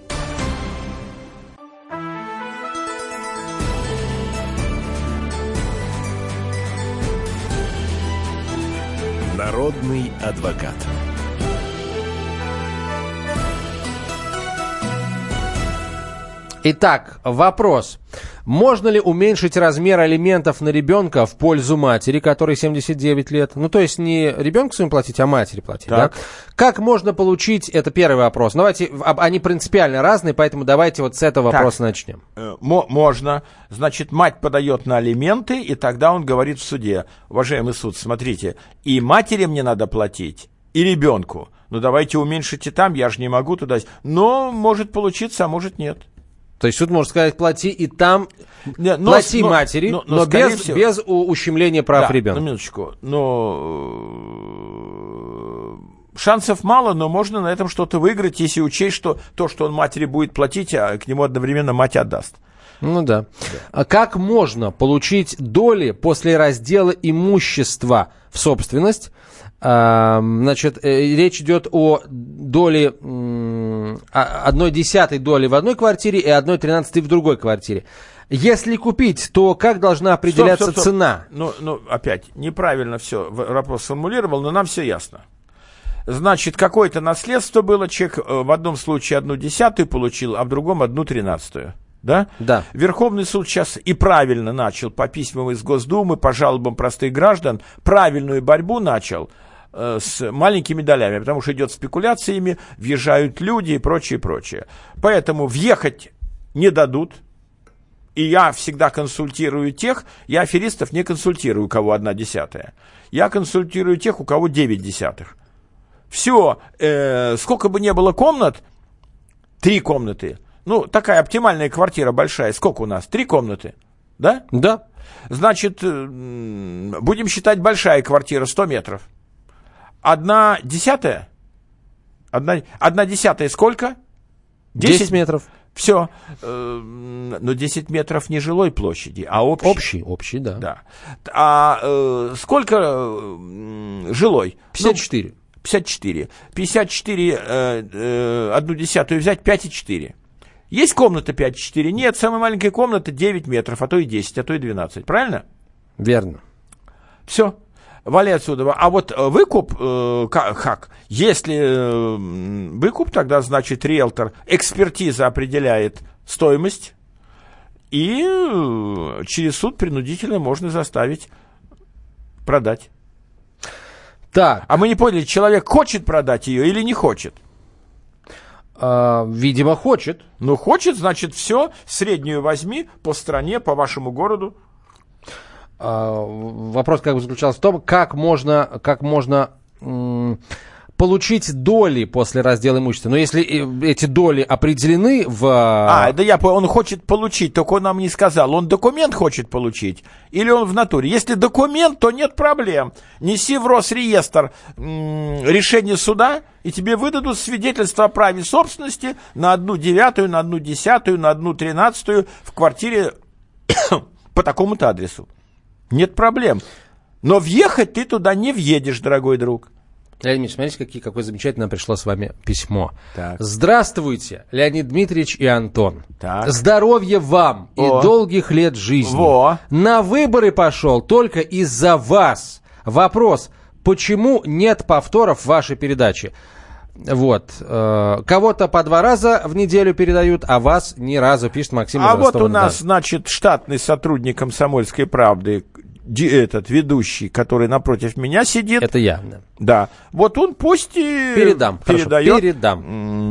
Speaker 1: Народный адвокат.
Speaker 2: Итак, вопрос. Можно ли уменьшить размер алиментов на ребенка в пользу матери, которой семьдесят девять лет? Ну, то есть не ребенку своим платить, а матери платить, да? Как можно получить, это первый вопрос. Давайте, они принципиально разные, поэтому давайте вот с этого так, вопроса начнем.
Speaker 3: Э, можно. Значит, мать подает на алименты, и тогда он говорит в суде: уважаемый суд, смотрите, и матери мне надо платить, и ребенку. Ну, давайте уменьшите там, я же не могу туда. Но может получиться, а может нет.
Speaker 2: То есть суд может сказать, плати и там,
Speaker 3: не, но,
Speaker 2: плати
Speaker 3: но,
Speaker 2: матери, но, но, но без, всего, без у- ущемления прав
Speaker 3: да,
Speaker 2: ребенка.
Speaker 3: На минуточку, но шансов мало, но можно на этом что-то выиграть, если учесть, что то, что он матери будет платить, а к нему одновременно мать отдаст.
Speaker 2: Ну да. да. А как можно получить доли после раздела имущества в собственность? А, значит, речь идет о доле, одной десятой доли в одной квартире и одной тринадцатой в другой квартире. Если купить, то как должна определяться стоп, стоп, стоп. цена?
Speaker 3: Ну, ну, опять, неправильно все вопрос сформулировал, но нам все ясно. Значит, какое-то наследство было, человек в одном случае одну десятую получил, а в другом одну тринадцатую. Да?
Speaker 2: Да.
Speaker 3: Верховный суд сейчас и правильно начал по письмам из Госдумы, по жалобам простых граждан, правильную борьбу начал э, с маленькими долями, потому что идет спекуляциями, въезжают люди и прочее, прочее. Поэтому въехать не дадут. И я всегда консультирую тех, я аферистов не консультирую, у кого одна десятая. Я консультирую тех, у кого девять десятых. Все, э, сколько бы ни было комнат, три комнаты. Ну, такая оптимальная квартира большая. Сколько у нас? Три комнаты. Да?
Speaker 2: Да.
Speaker 3: Значит, будем считать большая квартира, сто метров. Одна десятая? Одна, одна десятая сколько?
Speaker 2: десять метров.
Speaker 3: Все. Но десять метров не жилой площади, а общей.
Speaker 2: Общий, общий, да.
Speaker 3: да. А э, сколько э, жилой?
Speaker 2: пятьдесят четыре.
Speaker 3: Ну, пятьдесят четыре. пятьдесят четыре, э, э, одну десятую взять, пять и четыре. Есть комната пять и четыре? Нет, самая маленькая комната девять метров, а то и десять, а то и двенадцать. Правильно?
Speaker 2: Верно.
Speaker 3: Все. Вали отсюда. А вот выкуп, э, как? Если э, выкуп, тогда, значит, риэлтор, экспертиза определяет стоимость, и э, через суд принудительно можно заставить продать.
Speaker 2: Так.
Speaker 3: А мы не поняли, человек хочет продать ее или не хочет?
Speaker 2: А, видимо, хочет.
Speaker 3: Ну, хочет, значит, все, среднюю возьми по стране, по вашему городу.
Speaker 2: Вопрос как бы заключался в том, как можно, как можно м- получить доли после раздела имущества. Но если эти доли определены в...
Speaker 3: А, да я понял, он хочет получить, только он нам не сказал. Он документ хочет получить или он в натуре? Если документ, то нет проблем. Неси в Росреестр м- решение суда, и тебе выдадут свидетельство о праве собственности на одну девятую, на одну десятую, на одну тринадцатую в квартире по такому-то адресу. Нет проблем. Но въехать ты туда не въедешь, дорогой друг.
Speaker 2: Леонид Дмитриевич, смотрите, какие, какое замечательное пришло с вами письмо.
Speaker 3: Так.
Speaker 2: Здравствуйте, Леонид Дмитриевич и Антон.
Speaker 3: Так.
Speaker 2: Здоровья вам
Speaker 3: О.
Speaker 2: и долгих лет жизни.
Speaker 3: Во.
Speaker 2: На выборы пошел только из-за вас. Вопрос, почему нет повторов в вашей передаче? Вот. Э, кого-то по два раза в неделю передают, а вас ни разу, пишет Максим из
Speaker 3: А вот у
Speaker 2: Ростова-на-Дону.
Speaker 3: нас, значит, штатный сотрудник «Комсомольской правды», этот ведущий, который напротив меня сидит.
Speaker 2: Это я. Да.
Speaker 3: Да. Вот он пусть и
Speaker 2: передам,
Speaker 3: передает.
Speaker 2: Хорошо, передам.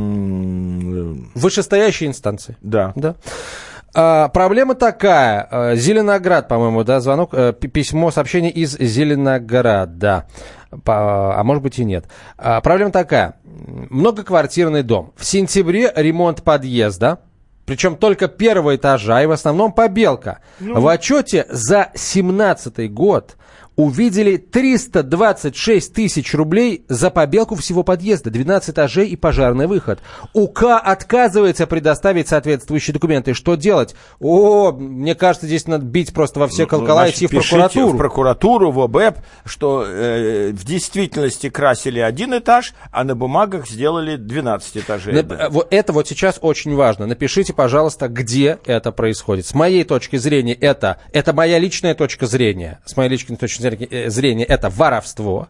Speaker 2: М-м-м. Вышестоящей инстанции.
Speaker 3: Да.
Speaker 2: Да. А, проблема такая. Зеленоград, по-моему, да, звонок, письмо, сообщение из Зеленограда. По, а может быть и нет. А, проблема такая. Многоквартирный дом. В сентябре ремонт подъезда. Причем только первого этажа и в основном побелка. Ну. В отчете за семнадцатый год увидели триста двадцать шесть тысяч рублей за побелку всего подъезда, двенадцать этажей и пожарный выход. УК отказывается предоставить соответствующие документы. Что делать? О, мне кажется, здесь надо бить просто во все колокола,
Speaker 3: значит,
Speaker 2: идти в прокуратуру.
Speaker 3: в прокуратуру, в ОБЭП, что э, в действительности красили один этаж, а на бумагах сделали двенадцать этажей.
Speaker 2: На, вот это вот сейчас очень важно. Напишите, пожалуйста, где это происходит. С моей точки зрения, это, это моя личная точка зрения. С моей личной точки зрения, это воровство.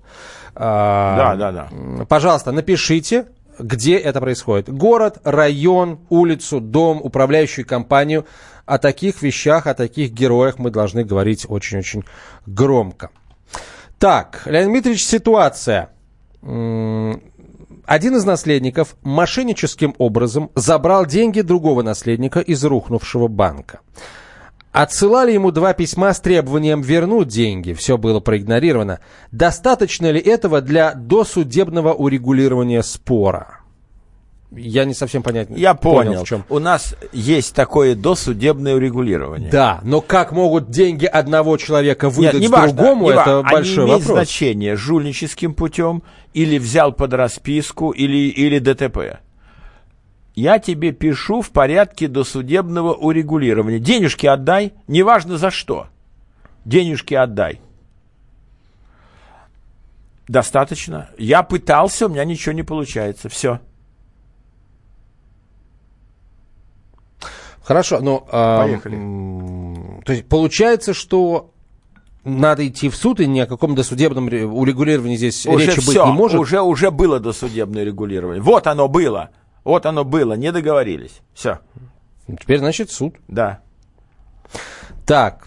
Speaker 3: Да, да, да.
Speaker 2: Пожалуйста, напишите, где это происходит. Город, район, улицу, дом, управляющую компанию. О таких вещах, о таких героях мы должны говорить очень-очень громко. Так, Леонид Дмитриевич, ситуация. Один из наследников мошенническим образом забрал деньги другого наследника из рухнувшего банка. Отсылали ему два письма с требованием вернуть деньги. Все было проигнорировано. Достаточно ли этого для досудебного урегулирования спора? Я не совсем понятен.
Speaker 3: Я понял.
Speaker 2: понял в чем.
Speaker 3: У нас есть такое досудебное урегулирование.
Speaker 2: Да, но как могут деньги одного человека выдать
Speaker 3: Нет, не
Speaker 2: другому,
Speaker 3: важно,
Speaker 2: это
Speaker 3: не
Speaker 2: большой
Speaker 3: они имеют
Speaker 2: вопрос.
Speaker 3: значение жульническим путем, или взял под расписку, или, или ДТП. Я тебе пишу в порядке досудебного урегулирования. Денежки отдай, неважно за что. Денежки отдай. Достаточно. Я пытался, у меня ничего не получается. Все.
Speaker 2: Хорошо, но...
Speaker 3: Поехали.
Speaker 2: Э, то есть получается, что надо идти в суд, и ни о каком досудебном урегулировании здесь
Speaker 3: Уже
Speaker 2: речи
Speaker 3: все,
Speaker 2: быть не может?
Speaker 3: Уже, уже было досудебное регулирование. Вот оно было. Вот оно было. Не договорились. Все.
Speaker 2: Теперь, значит, суд.
Speaker 3: Да.
Speaker 2: Так,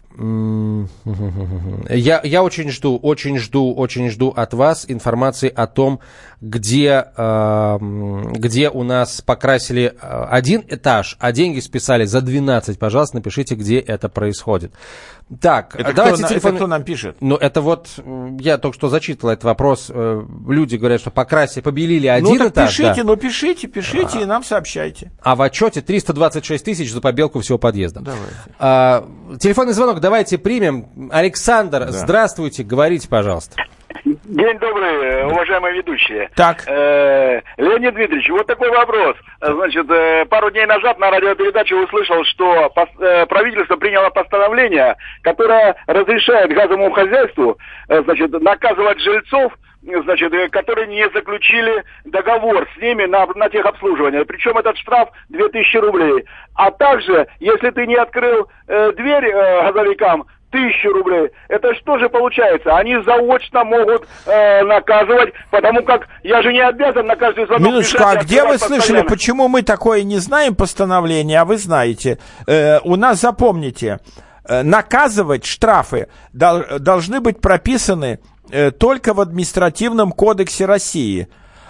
Speaker 2: я, я очень жду, очень жду, очень жду от вас информации о том, где, э, где у нас покрасили один этаж, а деньги списали за двенадцать. Пожалуйста, напишите, где это происходит. Так,
Speaker 3: это
Speaker 2: давайте
Speaker 3: кто,
Speaker 2: телефон...
Speaker 3: это кто нам пишет?
Speaker 2: Ну, это вот, я только что зачитывал этот вопрос. Люди говорят, что покрасили, побелили один
Speaker 3: ну,
Speaker 2: этаж.
Speaker 3: пишите,
Speaker 2: да.
Speaker 3: ну, пишите, пишите а. и нам сообщайте.
Speaker 2: А в отчете триста двадцать шесть тысяч за побелку всего подъезда.
Speaker 3: Давайте.
Speaker 2: А, телефонный звонок давайте примем. Александр,
Speaker 3: да.
Speaker 2: здравствуйте, говорите, пожалуйста.
Speaker 10: День добрый, уважаемые ведущие.
Speaker 3: Так.
Speaker 10: Э, Леонид Дмитриевич, вот такой вопрос. Значит, э, пару дней назад на радиопередаче услышал, что пос, э, правительство приняло постановление, которое разрешает газовому хозяйству, э, значит, наказывать жильцов, значит, которые не заключили договор с ними на, на техобслуживание. Причем этот штраф две тысячи рублей. А также, если ты не открыл э, дверь э, газовикам, тысячу рублей. Это что же получается? Они заочно могут э, наказывать, потому как я же не обязан на каждый звонок...
Speaker 3: Минуточку, а где вы слышали, постоянно? Почему мы такое не знаем постановление, а вы знаете? Э, у нас, запомните, э, наказывать штрафы дол- должны быть прописаны э, только в административном кодексе России.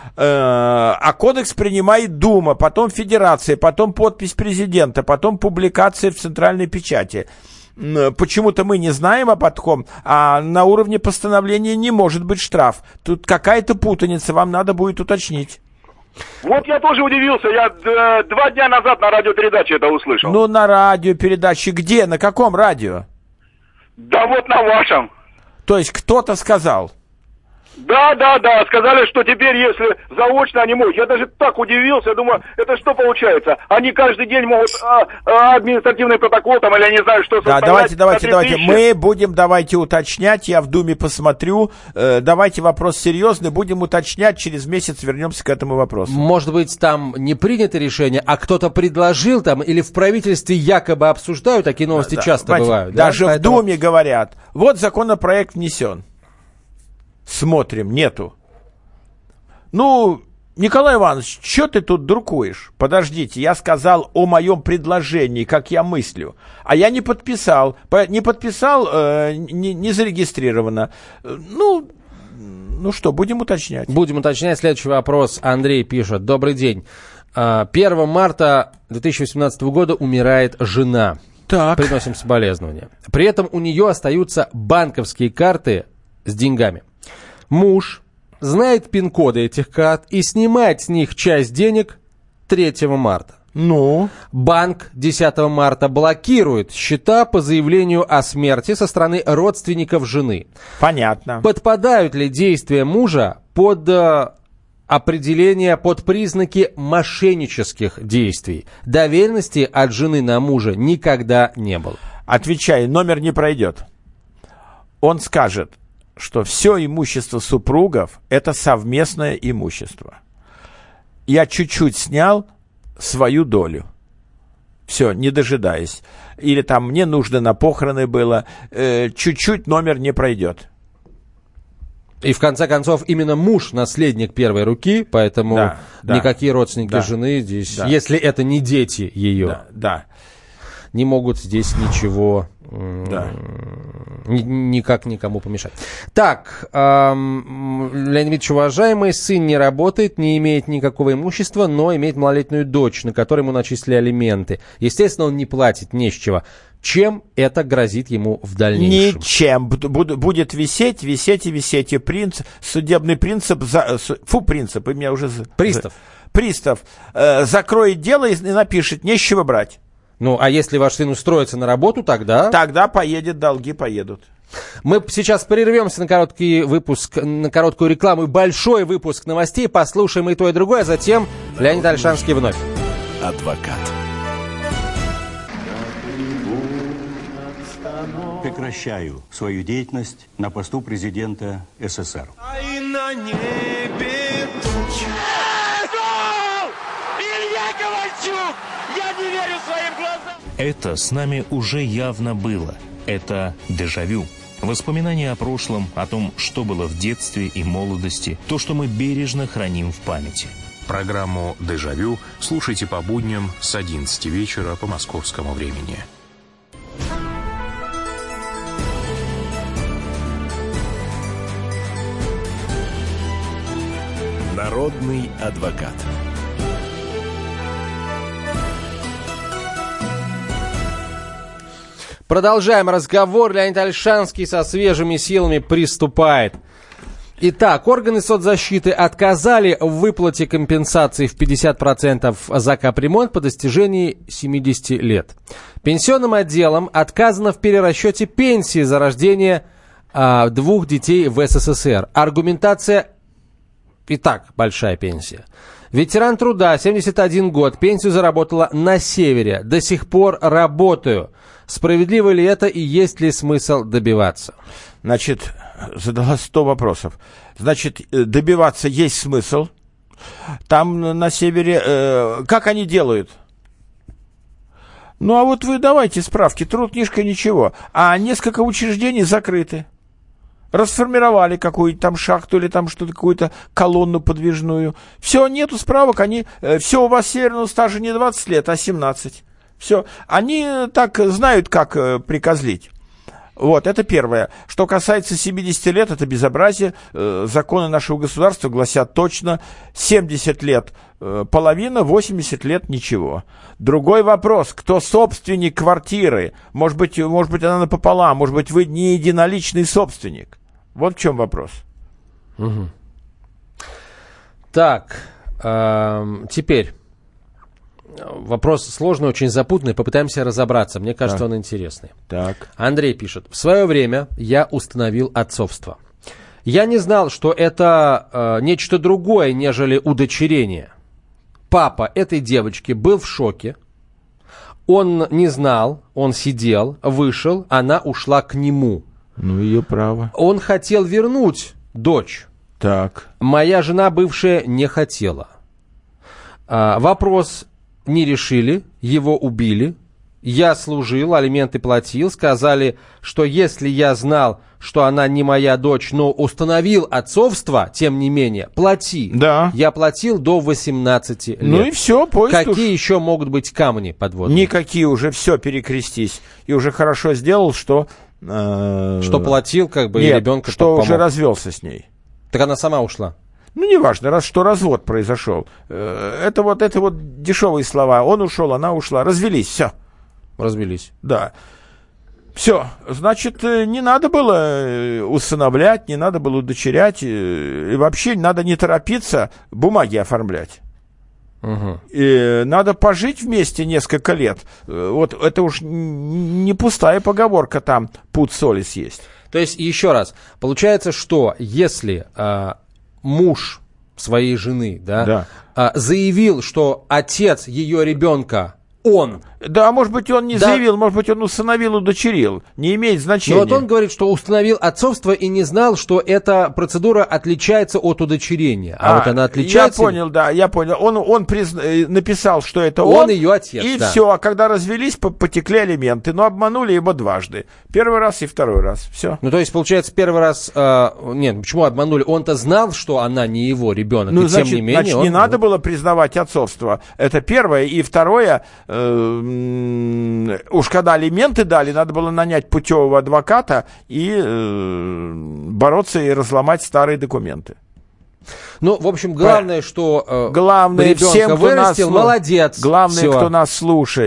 Speaker 3: А кодекс принимает Дума, потом Федерация, потом подпись президента, потом публикация в центральной печати. Почему-то мы не знаем об этом, а на уровне постановления не может быть штраф. Тут какая-то путаница, вам надо будет уточнить.
Speaker 10: Вот я тоже удивился, я д- два дня назад на радиопередаче это услышал.
Speaker 3: Ну, на радиопередаче где? На каком радио?
Speaker 10: Да вот на вашем.
Speaker 3: То есть кто-то сказал?
Speaker 10: Да, да, да, сказали, что теперь, если заочно они могут. Я даже так удивился, я думаю, это что получается? Они каждый день могут а, а, административный протокол там, или я не знаю, что составлять.
Speaker 3: Да, давайте, давайте, давайте, мы будем, давайте уточнять, я в Думе посмотрю, э, давайте вопрос серьезный, будем уточнять, через месяц вернемся к этому вопросу.
Speaker 2: Может быть, там не принято решение, а кто-то предложил там, или в правительстве якобы обсуждают, такие новости
Speaker 3: да,
Speaker 2: часто
Speaker 3: давайте,
Speaker 2: бывают.
Speaker 3: Даже
Speaker 2: да?
Speaker 3: в
Speaker 2: Поэтому...
Speaker 3: Думе говорят, вот законопроект внесен. Смотрим, нету. Ну, Николай Иванович, что ты тут друкуешь? Подождите, я сказал о моем предложении, как я мыслю. А я не подписал. Не подписал, э, не, не зарегистрировано. Ну, ну что, будем уточнять.
Speaker 2: Будем уточнять. Следующий вопрос. Андрей пишет. Добрый день. первого марта две тысячи восемнадцатого года умирает жена.
Speaker 3: Так.
Speaker 2: Приносим соболезнования. При этом у нее остаются банковские карты с деньгами. Муж знает пин-коды этих карт и снимает с них часть денег третьего марта.
Speaker 3: Ну?
Speaker 2: Банк десятого марта блокирует счета по заявлению о смерти со стороны родственников жены.
Speaker 3: Понятно.
Speaker 2: Подпадают ли действия мужа под э, определение, под признаки мошеннических действий? Доверенности от жены на мужа никогда не было.
Speaker 3: Отвечай, номер не пройдет. Он скажет, что все имущество супругов – это совместное имущество. Я чуть-чуть снял свою долю. Все, не дожидаясь. Или там мне нужно на похороны было. Э, чуть-чуть номер не пройдет.
Speaker 2: И в конце концов именно муж наследник первой руки, поэтому
Speaker 3: да, да,
Speaker 2: никакие родственники
Speaker 3: да,
Speaker 2: жены здесь,
Speaker 3: да.
Speaker 2: если это не дети ее,
Speaker 3: да, да.
Speaker 2: не могут здесь ничего...
Speaker 3: Да.
Speaker 2: Никак никому помешать. Так, эм, Леонид Ильич, уважаемый, сын не работает, не имеет никакого имущества, но имеет малолетнюю дочь, на которой ему начислили алименты. Естественно, он не платит, не с чего. Чем это грозит ему в дальнейшем?
Speaker 3: Ничем. Будет висеть, висеть и висеть. И принцип, судебный принцип, за, фу, принцип, и меня уже...
Speaker 2: Пристав.
Speaker 3: пристав э, закроет дело и напишет, не с чего брать.
Speaker 2: Ну, а если ваш сын устроится на работу, тогда...
Speaker 3: Тогда поедет, долги поедут.
Speaker 2: Мы сейчас прервемся на короткий выпуск, на короткую рекламу и большой выпуск новостей. Послушаем и то, и другое, а затем Леонид Ольшанский вновь.
Speaker 1: Адвокат.
Speaker 11: Прекращаю свою деятельность на посту президента СССР.
Speaker 12: А и на небе тучи. Илья Ковальчук! Я не верю своим глазам!
Speaker 13: Это с нами уже явно было. Это дежавю. Воспоминания о прошлом, о том, что было в детстве и молодости, то, что мы бережно храним в памяти.
Speaker 14: Программу «Дежавю» слушайте по будням с одиннадцати вечера по московскому времени.
Speaker 1: Народный адвокат.
Speaker 2: Продолжаем разговор. Леонид Ольшанский со свежими силами приступает. Итак, органы соцзащиты отказали в выплате компенсации в пятьдесят процентов за капремонт по достижении семидесяти лет. Пенсионным отделам отказано в перерасчете пенсии за рождение а, двух детей в СССР. Аргументация: итак, большая пенсия. Ветеран труда, семьдесят один год, пенсию заработала на севере. До сих пор работаю. Справедливо ли это и есть ли смысл добиваться?
Speaker 3: Значит, задала сто вопросов. Значит, добиваться есть смысл. Там на севере... Э, как они делают? Ну, а вот вы давайте справки. Труд, книжка, ничего. А несколько учреждений закрыты. Расформировали какую-то там шахту или там что-то, какую-то колонну подвижную. Все, нету справок. Они, э, все, у вас северного стажа не двадцать лет, а семнадцать. Все, они так знают, как э, прикозлить. Вот, это первое. Что касается семидесяти лет, это безобразие. Э, законы нашего государства гласят точно: семьдесят лет э, половина, восемьдесят лет ничего. Другой вопрос: кто собственник квартиры? Может быть, может быть, она напополам, может быть, вы не единоличный собственник. Вот в чем вопрос.
Speaker 2: Угу. Так, э, теперь... Вопрос сложный, очень запутанный, попытаемся разобраться. Мне кажется, так. он интересный.
Speaker 3: Так.
Speaker 2: Андрей пишет. В свое время я установил отцовство. Я не знал, что это э, нечто другое, нежели удочерение. Папа этой девочки был в шоке. Он не знал, он сидел, вышел, она ушла к нему.
Speaker 3: Ну, ее право.
Speaker 2: Он хотел вернуть дочь.
Speaker 3: Так.
Speaker 2: Моя жена бывшая не хотела. А, вопрос... Не решили, его убили. Я служил, алименты платил. Сказали, что если я знал, что она не моя дочь, но установил отцовство, тем не менее, плати.
Speaker 3: Да.
Speaker 2: Я платил до восемнадцати лет.
Speaker 3: Ну и все, поезд
Speaker 2: Какие
Speaker 3: уж...
Speaker 2: еще могут быть камни подводные?
Speaker 3: Никакие, уже все, перекрестись. И уже хорошо сделал, что... Э...
Speaker 2: Что платил, как бы,
Speaker 3: Нет,
Speaker 2: и ребенка
Speaker 3: что
Speaker 2: помог.
Speaker 3: Уже развелся с ней.
Speaker 2: Так она сама ушла.
Speaker 3: Ну, неважно, раз что развод произошел. Это вот, это вот дешевые слова. Он ушел, она ушла. Развелись, все.
Speaker 2: Развелись.
Speaker 3: Да. Все. Значит, не надо было усыновлять, не надо было удочерять. И вообще надо не торопиться бумаги оформлять.
Speaker 2: Угу.
Speaker 3: И надо пожить вместе несколько лет. Вот это уж не пустая поговорка там, пуд соли съесть.
Speaker 2: То есть, еще раз, получается, что если... муж своей жены, да,
Speaker 3: да.
Speaker 2: А, заявил, что отец ее ребенка он.
Speaker 3: Да, может быть, он не да. заявил, может быть, он усыновил, удочерил. Не имеет значения.
Speaker 2: Но вот он говорит, что установил отцовство и не знал, что эта процедура отличается от удочерения. А, а вот она отличается.
Speaker 3: Я понял, да, я понял. Он, он призна... написал, что это
Speaker 2: он.
Speaker 3: Он
Speaker 2: ее отец,
Speaker 3: и
Speaker 2: да.
Speaker 3: все. А когда развелись, потекли алименты. Но обманули его дважды. Первый раз и второй раз. Все.
Speaker 2: Ну, то есть, получается, первый раз... Э, нет, почему обманули? Он-то знал, что она не его ребенок.
Speaker 3: Ну,
Speaker 2: и
Speaker 3: значит,
Speaker 2: тем не менее...
Speaker 3: значит,
Speaker 2: он...
Speaker 3: не надо было признавать отцовство. Это первое. И второе... Э, уж когда алименты дали, надо было нанять путевого адвоката и э, бороться и разломать старые документы.
Speaker 2: Ну, в общем, главное, что э,
Speaker 3: главное,
Speaker 2: ребенка
Speaker 3: всем, кто
Speaker 2: вырастил,
Speaker 3: нас,
Speaker 2: молодец.
Speaker 3: Главное,
Speaker 2: Все.
Speaker 3: кто нас слушает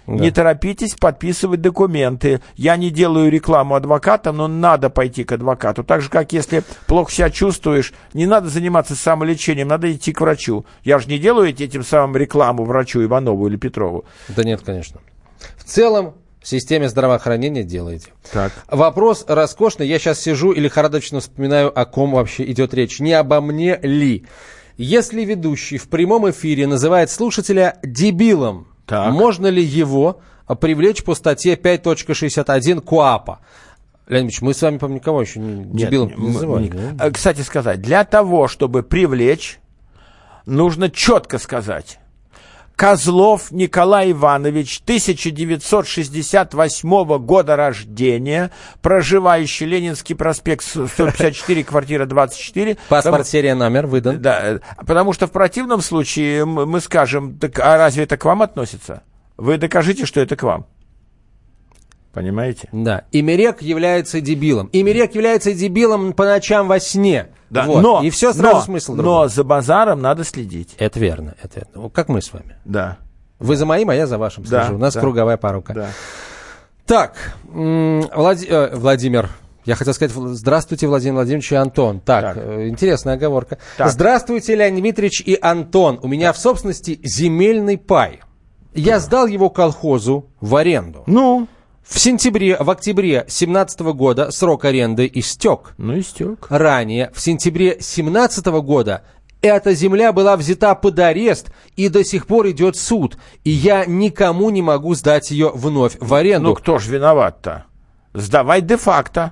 Speaker 3: Да. Не торопитесь подписывать документы. Я не делаю рекламу адвокатам, но надо пойти к адвокату. Так же, как если плохо себя чувствуешь, не надо заниматься самолечением, надо идти к врачу. Я же не делаю этим самым рекламу врачу Иванову или Петрову.
Speaker 2: Да нет, конечно. В целом, в системе здравоохранения делаете.
Speaker 3: Так.
Speaker 2: Вопрос роскошный. Я сейчас сижу и лихорадочно вспоминаю, о ком вообще идет речь. Не обо мне ли? Если ведущий в прямом эфире называет слушателя дебилом, так. можно ли его привлечь по статье пять точка шестьдесят один КоАПа? Леонид Ильич, мы с вами, по-моему, никого еще не, дебилом не называли.
Speaker 3: Не... Кстати сказать, для того, чтобы привлечь, нужно четко сказать. Козлов Николай Иванович, тысяча девятьсот шестьдесят восьмого года рождения, проживающий Ленинский проспект, сто пятьдесят четыре, квартира двадцать четыре.
Speaker 2: Паспорт, потому, серия, номер выдан.
Speaker 3: Да, потому что в противном случае мы скажем, так, а разве это к вам относится? Вы докажите, что это к вам. Понимаете?
Speaker 2: Да. Имерек является дебилом. Имерек является дебилом по ночам во сне.
Speaker 3: Да.
Speaker 2: Вот.
Speaker 3: Но,
Speaker 2: и все сразу
Speaker 3: но,
Speaker 2: смысл другой.
Speaker 3: Но за базаром надо следить.
Speaker 2: Это верно, это верно. Как мы с вами.
Speaker 3: Да.
Speaker 2: Вы за моим, а я за вашим слежу.
Speaker 3: Да,
Speaker 2: У нас
Speaker 3: да.
Speaker 2: круговая порука.
Speaker 3: Да.
Speaker 2: Так, Влади... э, Владимир, я хотел сказать, здравствуйте, Владимир Владимирович и Антон. Так, так. Э, интересная оговорка. Так. Здравствуйте, Леонид Дмитриевич и Антон. У меня в собственности земельный пай. Я сдал его колхозу в аренду.
Speaker 3: Ну?
Speaker 2: В сентябре, в октябре семнадцатого года срок аренды истек.
Speaker 3: Ну, истек.
Speaker 2: Ранее, в сентябре семнадцатого года, эта земля была взята под арест, и до сих пор идет суд. И я никому не могу сдать ее вновь в аренду.
Speaker 3: Ну, кто ж виноват-то? Сдавай де-факто.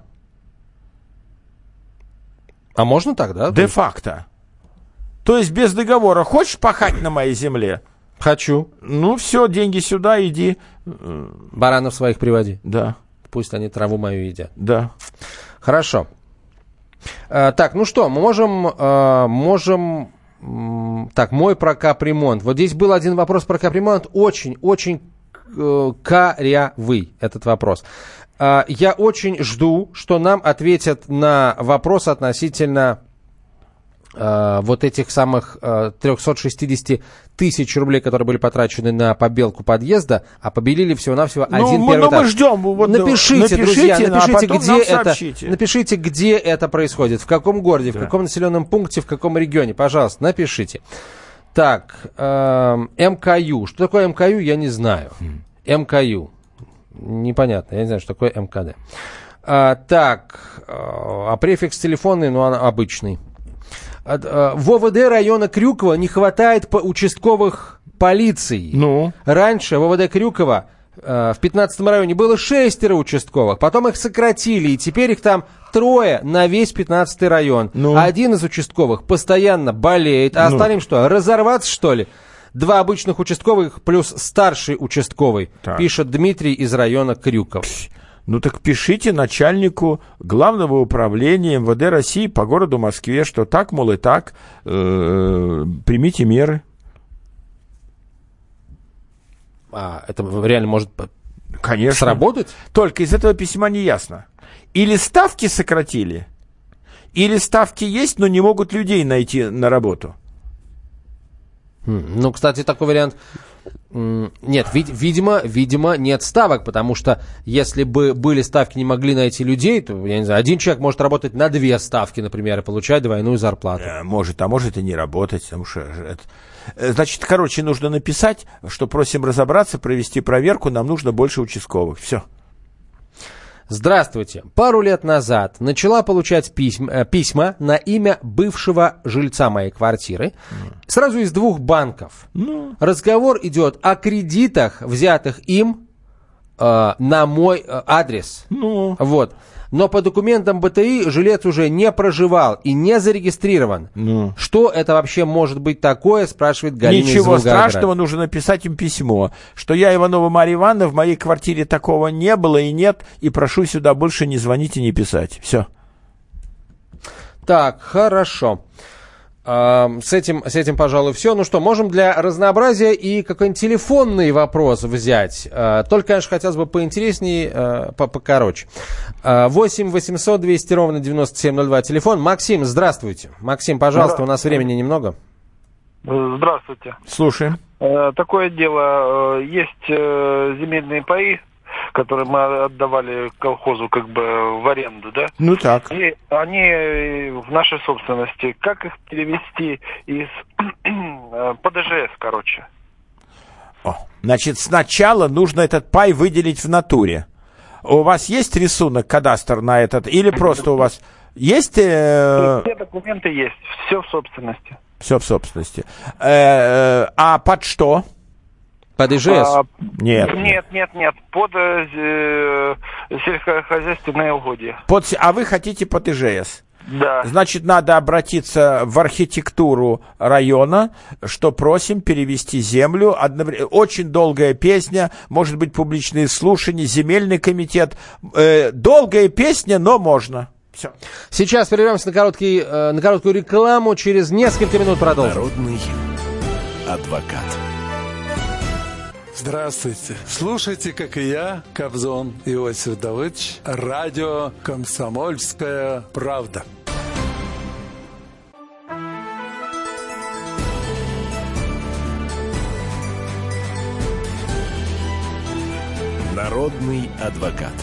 Speaker 2: А можно так, да?
Speaker 3: Де-факто. То есть без договора. Хочешь пахать на моей земле?
Speaker 2: Хочу.
Speaker 3: Ну, все, деньги сюда, иди.
Speaker 2: Баранов своих приводи.
Speaker 3: Да.
Speaker 2: Пусть они траву мою едят.
Speaker 3: Да.
Speaker 2: Хорошо. А, так, ну что, мы можем... А, можем... М, так, мой про капремонт. Вот здесь был один вопрос про капремонт. Очень-очень э, корявый этот вопрос. А, я очень жду, что нам ответят на вопрос относительно... Uh, вот этих самых uh, триста шестьдесят тысяч рублей, которые были потрачены на побелку подъезда, а побелили всего-навсего ну, один
Speaker 3: мы,
Speaker 2: первый этаж.
Speaker 3: Мы ждем. Вот,
Speaker 2: напишите, напишите, друзья, напишите,
Speaker 3: а
Speaker 2: где это, напишите, где это происходит, в каком городе, да. в каком населенном пункте, в каком регионе. Пожалуйста, напишите. Так, uh, МКЮ. Что такое МКЮ, я не знаю. Mm. МКЮ. Непонятно, я не знаю, что такое МКД. Uh, так, uh, а префикс телефонный, ну, он обычный. В ОВД района Крюкова не хватает по участковых полиций.
Speaker 3: Ну?
Speaker 2: Раньше в ОВД Крюкова э, в пятнадцатом районе было шестеро участковых, потом их сократили, и теперь их там трое на весь пятнадцатый район.
Speaker 3: Ну?
Speaker 2: Один из участковых постоянно болеет, а ну? остальным что, разорваться что ли? Два обычных участковых плюс старший участковый, так. пишет Дмитрий из района Крюков.
Speaker 3: Ну так пишите начальнику Главного управления МВД России по городу Москве, что так, мол, и так, э, примите меры.
Speaker 2: А это реально может
Speaker 3: Конечно.
Speaker 2: сработать?
Speaker 3: Только из этого письма не ясно. Или ставки сократили, или ставки есть, но не могут людей найти на работу.
Speaker 2: Ну, кстати, такой вариант... Нет, вид- видимо, видимо, нет ставок, потому что если бы были ставки, не могли найти людей, то, я не знаю, один человек может работать на две ставки, например, и получать двойную зарплату.
Speaker 3: Может, а может и не работать, потому что это... Значит, короче, нужно написать, что просим разобраться, провести проверку, нам нужно больше участковых. Все.
Speaker 2: Здравствуйте. Пару лет назад начала получать письма, э, письма на имя бывшего жильца моей квартиры. Mm. Сразу из двух банков.
Speaker 3: Mm.
Speaker 2: Разговор идет о кредитах, взятых им э, на мой э, адрес.
Speaker 3: Mm.
Speaker 2: Вот. Но по документам БТИ жилец уже не проживал и не зарегистрирован.
Speaker 3: Ну.
Speaker 2: Что это вообще может быть такое, спрашивает Галина из
Speaker 3: Ничего
Speaker 2: Волгограда.
Speaker 3: страшного, нужно написать им письмо, что я Иванова Марья Ивановна, в моей квартире такого не было и нет, и прошу сюда больше не звонить и не писать. Все.
Speaker 2: Так, хорошо. Uh, с этим, с этим, пожалуй, все. Ну что, можем для разнообразия и какой-нибудь телефонный вопрос взять. Uh, только, конечно, хотелось бы поинтереснее, uh, покороче. Uh, восемь восемьсот двести ровно девяносто семь ноль два телефон. Максим, здравствуйте. Максим, пожалуйста, у нас времени немного.
Speaker 15: Здравствуйте.
Speaker 3: Слушаем.
Speaker 15: Такое дело, есть земельные паи, которые мы отдавали колхозу как бы в аренду, да?
Speaker 3: Ну так.
Speaker 15: И они в нашей собственности. Как их перевести из по ДЖС, короче?
Speaker 3: О, значит, сначала нужно этот пай выделить в натуре. У вас есть рисунок, кадастр на этот? Или просто у вас есть... Э...
Speaker 15: Все документы есть, все в собственности.
Speaker 3: Все в собственности. Э-э- а под что?
Speaker 2: Под ИЖС?
Speaker 15: А,
Speaker 3: нет.
Speaker 15: Нет, нет, нет. Под э, сельскохозяйственные угодья.
Speaker 3: Под, а вы хотите под ИЖС?
Speaker 15: Да.
Speaker 3: Значит, надо обратиться в архитектуру района, что просим перевести землю. Одновременно... Очень долгая песня, может быть, публичные слушания, земельный комитет. Э, долгая песня, но можно. Все.
Speaker 2: Сейчас прервемся на, короткий, э, на короткую рекламу. Через несколько минут продолжим.
Speaker 1: Народный адвокат.
Speaker 16: Здравствуйте. Слушайте, как и я, Кобзон Иосиф Давыдович, радио «Комсомольская правда».
Speaker 1: Народный адвокат.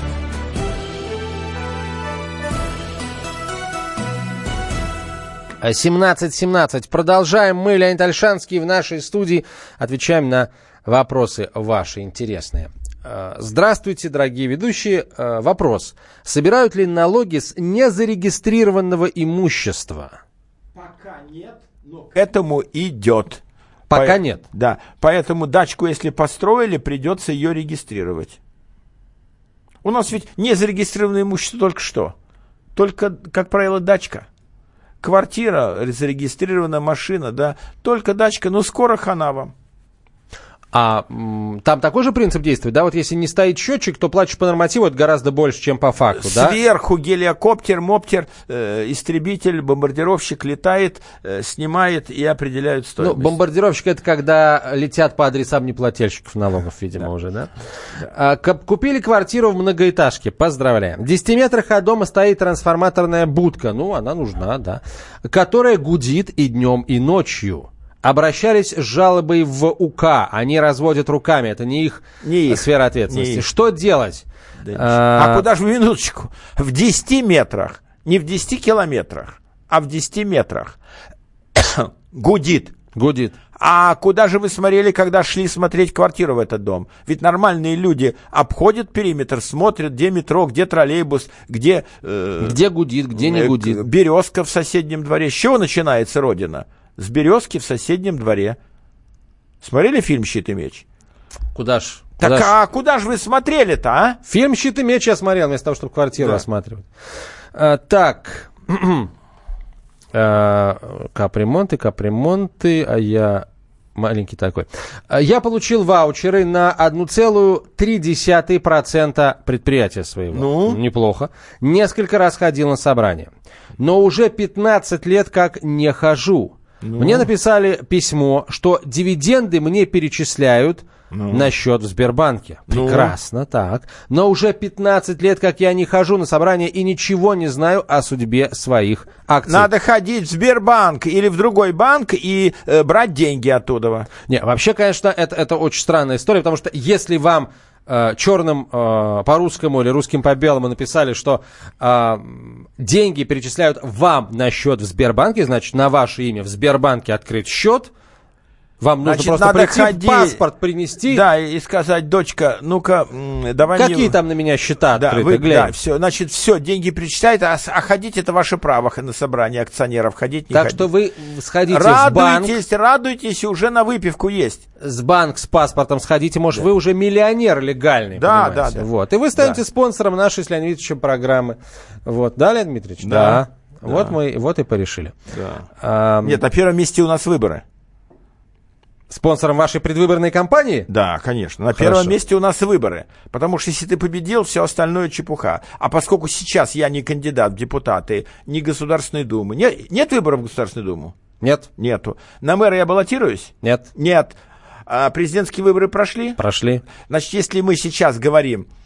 Speaker 2: семнадцать семнадцать. Продолжаем. Мы, Леонид Ольшанский, в нашей студии отвечаем на вопросы ваши интересные. Здравствуйте, дорогие ведущие. Вопрос. Собирают ли налоги с незарегистрированного имущества?
Speaker 3: Пока нет, но к этому идет.
Speaker 2: Пока
Speaker 3: По...
Speaker 2: нет.
Speaker 3: Да, поэтому дачку, если построили, придется ее регистрировать. У нас ведь незарегистрированное имущество только что. Только, как правило, дачка. Квартира, зарегистрирована машина, да. Только дачка, но скоро хана вам.
Speaker 2: А м, там такой же принцип действует, да? Вот если не стоит счетчик, то платишь по нормативу, это гораздо больше, чем по факту, да?
Speaker 3: Сверху гелиокоптер, моптер, э, истребитель, бомбардировщик летает, э, снимает и определяет стоимость.
Speaker 2: Ну, бомбардировщик — это когда летят по адресам неплательщиков налогов, видимо, да. уже, да? да. А, купили квартиру в многоэтажке, поздравляем. В десяти метрах от дома стоит трансформаторная будка, ну, она нужна, да, которая гудит и днем, и ночью. Обращались с жалобой в УК, они разводят руками, это не их, не их сфера ответственности. Не их. Что делать?
Speaker 3: Да а, а куда же, минуточку, в десяти метрах, не в десяти километрах, а в десяти метрах гудит.
Speaker 2: Гудит.
Speaker 3: А куда же вы смотрели, когда шли смотреть квартиру в этот дом? Ведь нормальные люди обходят периметр, смотрят, где метро, где троллейбус, где... Э,
Speaker 2: где гудит, где не гудит.
Speaker 3: Э, березка в соседнем дворе. С чего начинается Родина? С березки в соседнем дворе. Смотрели фильм «Щит и меч»?
Speaker 2: Куда ж?
Speaker 3: Так
Speaker 2: куда
Speaker 3: а
Speaker 2: ж?
Speaker 3: куда же вы смотрели-то, а?
Speaker 2: Фильм «Щит и меч» я смотрел, вместо того, чтобы квартиру да. осматривать. А, так. а, капремонты, капремонты, а я... Маленький такой. Я получил ваучеры на одна целая три десятых процента предприятия своего.
Speaker 3: Ну?
Speaker 2: Неплохо. Несколько раз ходил на собрание. Но уже пятнадцать лет как не хожу. Ну. Мне написали письмо, что дивиденды мне перечисляют ну. на счет в Сбербанке. Прекрасно, ну. так. Но уже пятнадцать лет, как я не хожу на собрание и ничего не знаю о судьбе своих акций.
Speaker 3: Надо ходить в Сбербанк или в другой банк и э, брать деньги оттуда.
Speaker 2: Не, вообще, конечно, это, это очень странная история, потому что если вам э, черным э, по-русскому или русским по-белому написали, что э, деньги перечисляют вам на счет в Сбербанке, значит, на ваше имя в Сбербанке открыть счет, вам нужно Значит, просто
Speaker 3: надо
Speaker 2: прийти
Speaker 3: ходить,
Speaker 2: паспорт принести.
Speaker 3: Да, и сказать, дочка, ну-ка, давай...
Speaker 2: Какие
Speaker 3: не...
Speaker 2: там на меня счета
Speaker 3: да,
Speaker 2: открыты,
Speaker 3: вы,
Speaker 2: глянь.
Speaker 3: Да, все, значит, все, деньги перечисляют, а, а ходить это ваше право на собрание акционеров, ходить не
Speaker 2: Так
Speaker 3: ходить.
Speaker 2: что вы сходите
Speaker 3: радуйтесь,
Speaker 2: в банк.
Speaker 3: Радуйтесь, уже на выпивку есть.
Speaker 2: С банк с паспортом сходите, может, да. вы уже миллионер легальный,
Speaker 3: да,
Speaker 2: понимаете?
Speaker 3: Да, да.
Speaker 2: Вот. И вы станете
Speaker 3: да.
Speaker 2: спонсором нашей с Леонидом Ильичем программы. Вот. Да, Леонид Дмитриевич?
Speaker 3: Да.
Speaker 2: да.
Speaker 3: да.
Speaker 2: Вот мы вот и порешили.
Speaker 3: Да.
Speaker 2: А,
Speaker 3: Нет, на первом месте у нас выборы.
Speaker 2: Спонсором вашей предвыборной кампании?
Speaker 3: Да, конечно. На
Speaker 2: Хорошо.
Speaker 3: первом месте у нас выборы. Потому что если ты победил, все остальное чепуха. А поскольку сейчас я не кандидат в депутаты, ни Государственной Думы. Нет, нет выборов в Государственную Думу?
Speaker 2: Нет.
Speaker 3: Нету. На мэра я баллотируюсь?
Speaker 2: Нет.
Speaker 3: Нет. А президентские выборы прошли?
Speaker 2: Прошли.
Speaker 3: Значит, если мы сейчас говорим,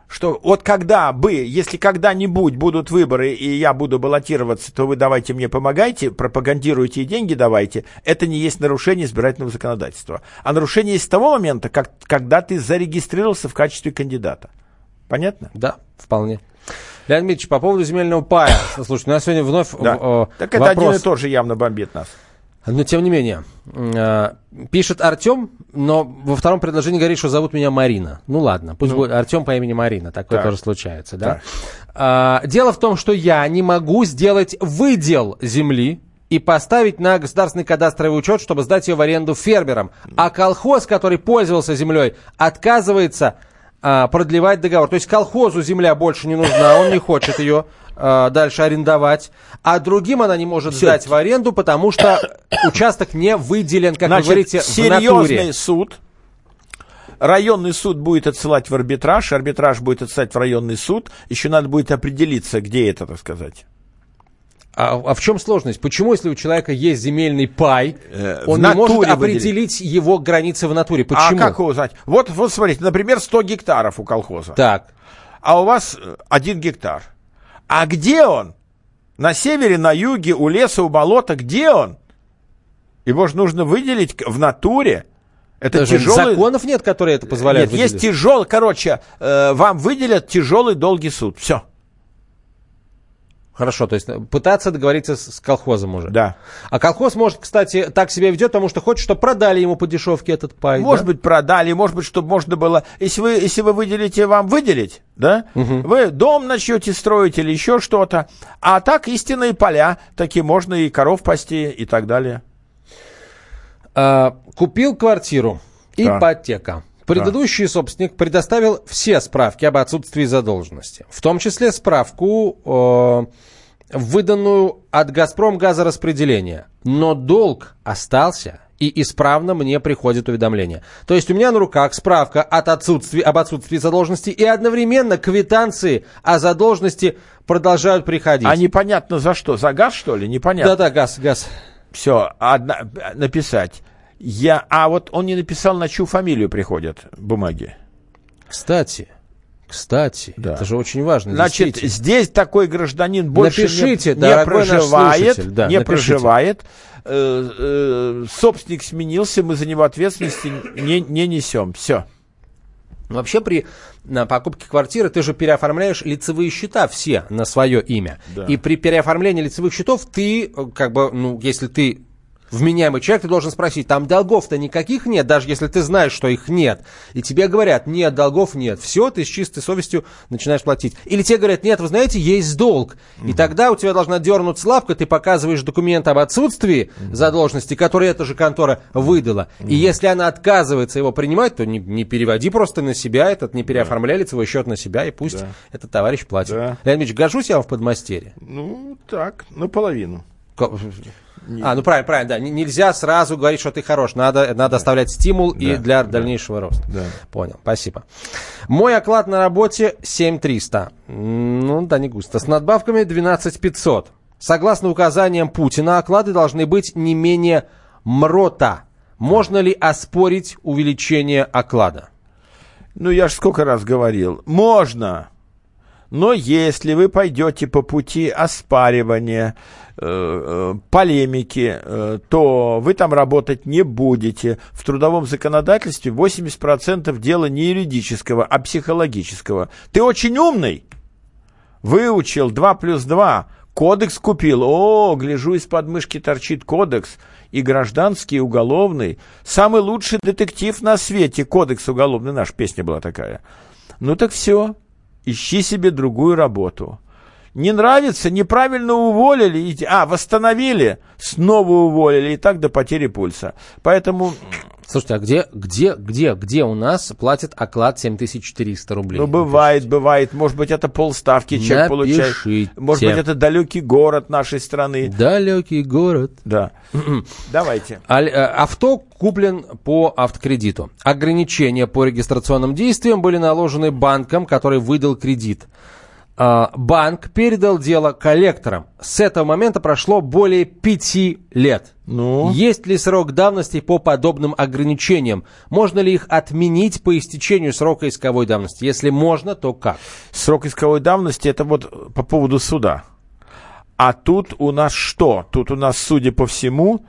Speaker 3: что вот когда бы, если когда-нибудь будут выборы, и я буду баллотироваться, то вы давайте мне помогайте, пропагандируйте и деньги давайте, это не есть нарушение избирательного законодательства. А нарушение есть с того момента, как, когда ты зарегистрировался в качестве кандидата. Понятно?
Speaker 2: Да, вполне. Леонид Дмитриевич, по поводу земельного пая. Слушайте, у нас сегодня вновь
Speaker 3: да.
Speaker 2: э,
Speaker 3: Так это вопрос. Один и тот же явно бомбит нас.
Speaker 2: Но тем не менее, э, пишет Артем, но во втором предложении говорит, что зовут меня Марина. Ну ладно, пусть ну. будет Артем по имени Марина, такое так. тоже случается, да? А, дело в том, что я не могу сделать выдел земли и поставить на государственный кадастровый учет, чтобы сдать ее в аренду фермерам. А колхоз, который пользовался землей, отказывается а, продлевать договор. То есть колхозу земля больше не нужна, он не хочет ее а, дальше арендовать. А другим она не может Все. сдать в аренду, потому что участок не выделен, как
Speaker 3: Значит,
Speaker 2: вы говорите, в натуре.
Speaker 3: Серьезный суд. Районный суд будет отсылать в арбитраж, арбитраж будет отсылать в районный суд. Еще надо будет определиться, где это, так сказать.
Speaker 2: А, а в чем сложность? Почему, если у человека есть земельный пай,
Speaker 3: э,
Speaker 2: он не может определить выделить. его границы в натуре? Почему?
Speaker 3: А как его узнать? Вот, вот смотрите, например, сто гектаров у колхоза.
Speaker 2: Так.
Speaker 3: А у вас один гектар. А где он? На севере, на юге, у леса, у болота. Где он? Его же нужно выделить в натуре. Это
Speaker 2: Даже
Speaker 3: тяжелый...
Speaker 2: законов нет, которые это позволяют
Speaker 3: Нет, выделить. Есть тяжелый, короче, э, вам выделят тяжелый долгий суд. Все.
Speaker 2: Хорошо, то есть пытаться договориться с, с колхозом уже.
Speaker 3: Да.
Speaker 2: А колхоз, может, кстати, так себя ведет, потому что хочет, чтобы продали ему по дешевке этот пай.
Speaker 3: Может
Speaker 2: да?
Speaker 3: быть, продали, может быть, чтобы можно было... Если вы, если вы выделите, вам выделить, да?
Speaker 2: Угу.
Speaker 3: Вы дом начнете строить или еще что-то. А так истинные поля, таки можно и коров пасти и так далее.
Speaker 2: А, купил квартиру,
Speaker 3: да.
Speaker 2: ипотека. Предыдущий да. собственник предоставил все справки об отсутствии задолженности, в том числе справку, э, выданную от «Газпромгазораспределения». Но долг остался, и исправно мне приходит уведомление. То есть у меня на руках справка от отсутствия, об отсутствии задолженности, и одновременно квитанции о задолженности продолжают приходить.
Speaker 3: А непонятно за что? За газ, что ли? Непонятно.
Speaker 2: Да-да, газ, газ.
Speaker 3: Все, одна, написать. Я, а вот он не написал, на чью фамилию приходят бумаги.
Speaker 2: Кстати, кстати, да. это же очень важно.
Speaker 3: Значит, здесь такой гражданин больше
Speaker 2: напишите,
Speaker 3: не, не проживает,
Speaker 2: да,
Speaker 3: не
Speaker 2: напишите.
Speaker 3: проживает. Э, э, собственник сменился, мы за него ответственности не, не несем. Все.
Speaker 2: Вообще при на покупке квартиры ты же переоформляешь лицевые счета все на свое имя.
Speaker 3: Да.
Speaker 2: И при переоформлении лицевых счетов ты, как бы, ну, если ты вменяемый человек, ты должен спросить, там долгов-то никаких нет, даже если ты знаешь, что их нет. И тебе говорят, нет, долгов нет. Все, ты с чистой совестью начинаешь платить. Или тебе говорят, нет, вы знаете, есть долг. Угу. И тогда у тебя должна дернуться лапка, ты показываешь документ об отсутствии угу. задолженности, который эта же контора выдала. Угу. И если она отказывается его принимать, то не, не переводи просто на себя этот, не переоформляй лицевой счет на себя, и пусть да. этот товарищ платит. Да. Леонид Ильич, гожусь я вам в подмастерье?
Speaker 3: Ну, так, наполовину.
Speaker 2: А, ну правильно, правильно, да. Нельзя сразу говорить, что ты хорош. Надо, надо да. оставлять стимул да, и для да. дальнейшего роста.
Speaker 3: Да.
Speaker 2: Понял, спасибо. Мой оклад на работе семь триста. Ну, да, не густо. С надбавками двенадцать пятьсот. Согласно указаниям Путина, оклады должны быть не менее МРОТа. Можно ли оспорить увеличение оклада?
Speaker 3: Ну, я же сколько раз говорил. Можно. Но если вы пойдете по пути оспаривания, э, э, полемики, э, то вы там работать не будете. В трудовом законодательстве восемьдесят процентов дела не юридического, а психологического. Ты очень умный, выучил два плюс два, кодекс купил. О, гляжу, из подмышки торчит кодекс. И гражданский, и уголовный. Самый лучший детектив на свете. Кодекс уголовный, наша песня была такая. Ну так все. Ищи себе другую работу. Не нравится, неправильно уволили, а, восстановили, снова уволили, и так до потери пульса. Поэтому...
Speaker 2: Слушайте, а где, где, где, где у нас платят оклад семь тысяч четыреста рублей?
Speaker 3: Ну, бывает, бывает. Может быть, это полставки человек получает. Может быть, это далекий город нашей страны.
Speaker 2: Далекий город.
Speaker 3: Да. Давайте.
Speaker 2: Авто куплен по автокредиту. Ограничения по регистрационным действиям были наложены банком, который выдал кредит. банк передал дело коллекторам. С этого момента прошло более пяти лет.
Speaker 3: Ну?
Speaker 2: Есть ли срок давности по подобным ограничениям? Можно ли их отменить по истечению срока исковой давности? Если можно, то как?
Speaker 3: Срок исковой давности — это вот по поводу суда. А тут у нас что? Тут у нас, судя по всему,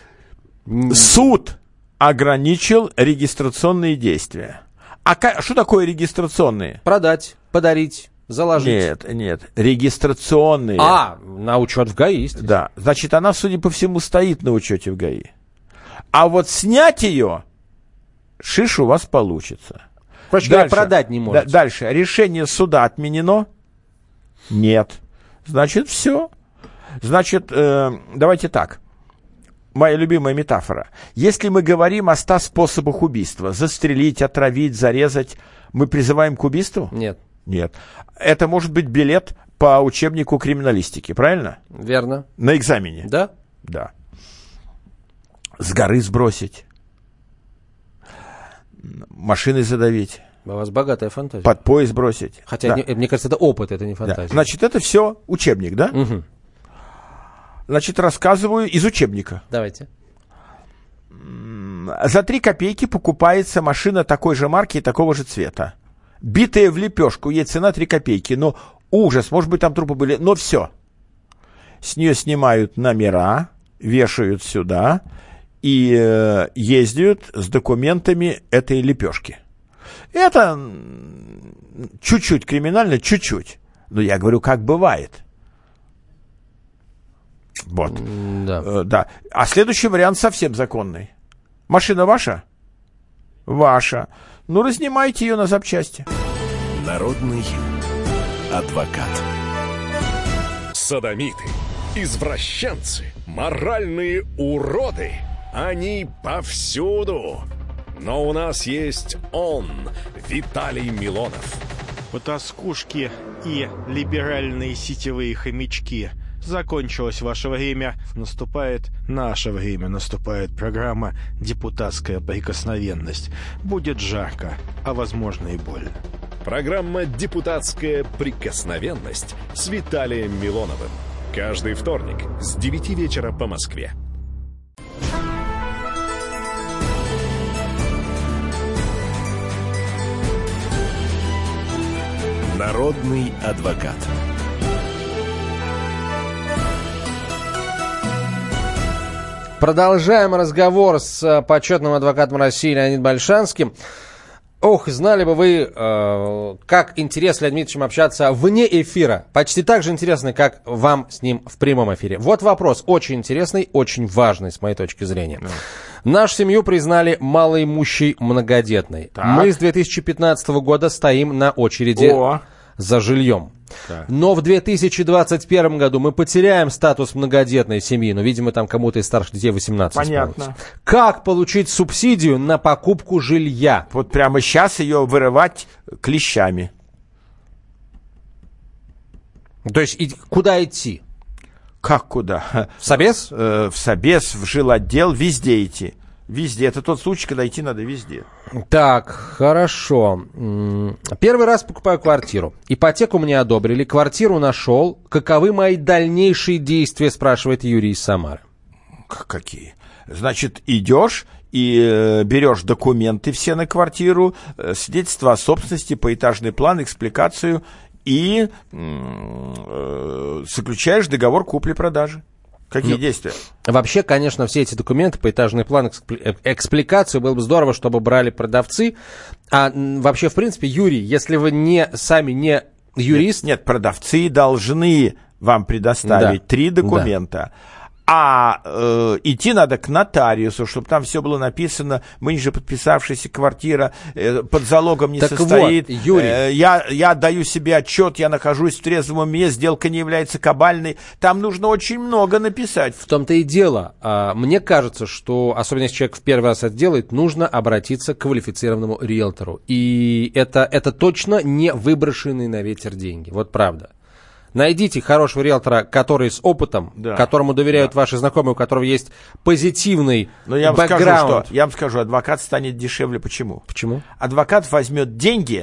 Speaker 3: суд ограничил регистрационные действия. А как, что такое регистрационные?
Speaker 2: Продать, подарить. Заложить.
Speaker 3: Нет, нет, регистрационные.
Speaker 2: А, на учет в ГАИ, естественно.
Speaker 3: Да, значит, она, судя по всему, стоит на учете в ГАИ. А вот снять ее, шиш у вас получится.
Speaker 2: Проще говоря, продать не можете.
Speaker 3: Да, дальше, решение суда отменено? Нет. Значит, все. Значит, э, давайте так. Моя любимая метафора. Если мы говорим о ста способах убийства, застрелить, отравить, зарезать, мы призываем к убийству?
Speaker 2: Нет.
Speaker 3: Нет. Это может быть билет по учебнику криминалистики, правильно?
Speaker 2: Верно.
Speaker 3: На экзамене?
Speaker 2: Да.
Speaker 3: Да. С горы сбросить. Машиной задавить.
Speaker 2: У вас богатая фантазия.
Speaker 3: Под поезд бросить.
Speaker 2: Хотя,
Speaker 3: да.
Speaker 2: не, мне кажется, это опыт, это не фантазия.
Speaker 3: Да. Значит, это все учебник, да?
Speaker 2: Угу.
Speaker 3: Значит, рассказываю из учебника.
Speaker 2: Давайте.
Speaker 3: За три копейки покупается машина такой же марки и такого же цвета. Битая в лепешку, ей цена три копейки. Но ужас, может быть, там трупы были, но все. С нее снимают номера, вешают сюда и э, ездят с документами этой лепешки. Это чуть-чуть криминально, чуть-чуть. Но я говорю, как бывает. Вот.
Speaker 2: Да.
Speaker 3: Э, да. А следующий вариант совсем законный. Машина ваша? Ваша. Ну, разнимайте ее на запчасти.
Speaker 1: Народный адвокат.
Speaker 17: Содомиты, извращенцы, моральные уроды. Они повсюду. Но у нас есть он, Виталий Милонов.
Speaker 18: Потаскушки и либеральные сетевые хомячки. Закончилось ваше время, наступает наше время, наступает программа «Депутатская прикосновенность». Будет жарко, а возможно и больно.
Speaker 17: Программа «Депутатская прикосновенность» с Виталием Милоновым. Каждый вторник с девяти вечера по Москве.
Speaker 1: Народный адвокат.
Speaker 2: Продолжаем разговор с почетным адвокатом России Леонидом Большанским. Ох, знали бы вы, э, как интересно с Леонидом Дмитриевичем общаться вне эфира. Почти так же интересно, как вам с ним в прямом эфире. Вот вопрос очень интересный, очень важный с моей точки зрения. Да. Нашу семью признали малоимущей многодетной. Так. Мы с две тысячи пятнадцатого года стоим на очереди О. за жильем. Так. Но в две тысячи двадцать первом году мы потеряем статус многодетной семьи. Но, видимо, там кому-то из старших детей восемнадцать.
Speaker 3: Понятно.
Speaker 2: Исполнится. Как получить субсидию на покупку жилья?
Speaker 3: Вот прямо сейчас ее вырывать клещами.
Speaker 2: То есть и, куда идти?
Speaker 3: Как куда?
Speaker 2: В собес?
Speaker 3: В собес, в жилотдел, везде идти. Везде. Это тот случай, когда идти надо везде.
Speaker 2: Так, хорошо. Первый раз покупаю квартиру. Ипотеку мне одобрили, квартиру нашел. Каковы мои дальнейшие действия, спрашивает Юрий из Самары.
Speaker 3: Какие? Значит, идешь и э, берешь документы все на квартиру, э, свидетельство о собственности, поэтажный план, экспликацию и э, заключаешь договор купли-продажи. Какие ну, действия?
Speaker 2: Вообще, конечно, все эти документы, поэтажный план, экспли- экспликацию, было бы здорово, чтобы брали продавцы. А вообще, в принципе, Юрий, если вы не сами не юрист...
Speaker 3: Нет, нет, продавцы должны вам предоставить да. три документа. Да. А э, идти надо к нотариусу, чтобы там все было написано, мы ниже подписавшаяся квартира э, под залогом не так состоит.
Speaker 2: Вот, Юрий.
Speaker 3: Э, я, я отдаю себе отчет, я нахожусь в трезвом уме, сделка не является кабальной. Там нужно очень много написать.
Speaker 2: В том-то и дело. А, мне кажется, что, особенно если человек в первый раз это делает, нужно обратиться к квалифицированному риэлтору. И это, это точно не выброшенные на ветер деньги. Вот правда. Найдите хорошего риэлтора, который с опытом, да. которому доверяют да. ваши знакомые, у которого есть позитивный
Speaker 3: Но я вам
Speaker 2: бэкграунд.
Speaker 3: Скажу, что, я вам скажу, адвокат станет дешевле. Почему?
Speaker 2: Почему?
Speaker 3: Адвокат возьмет деньги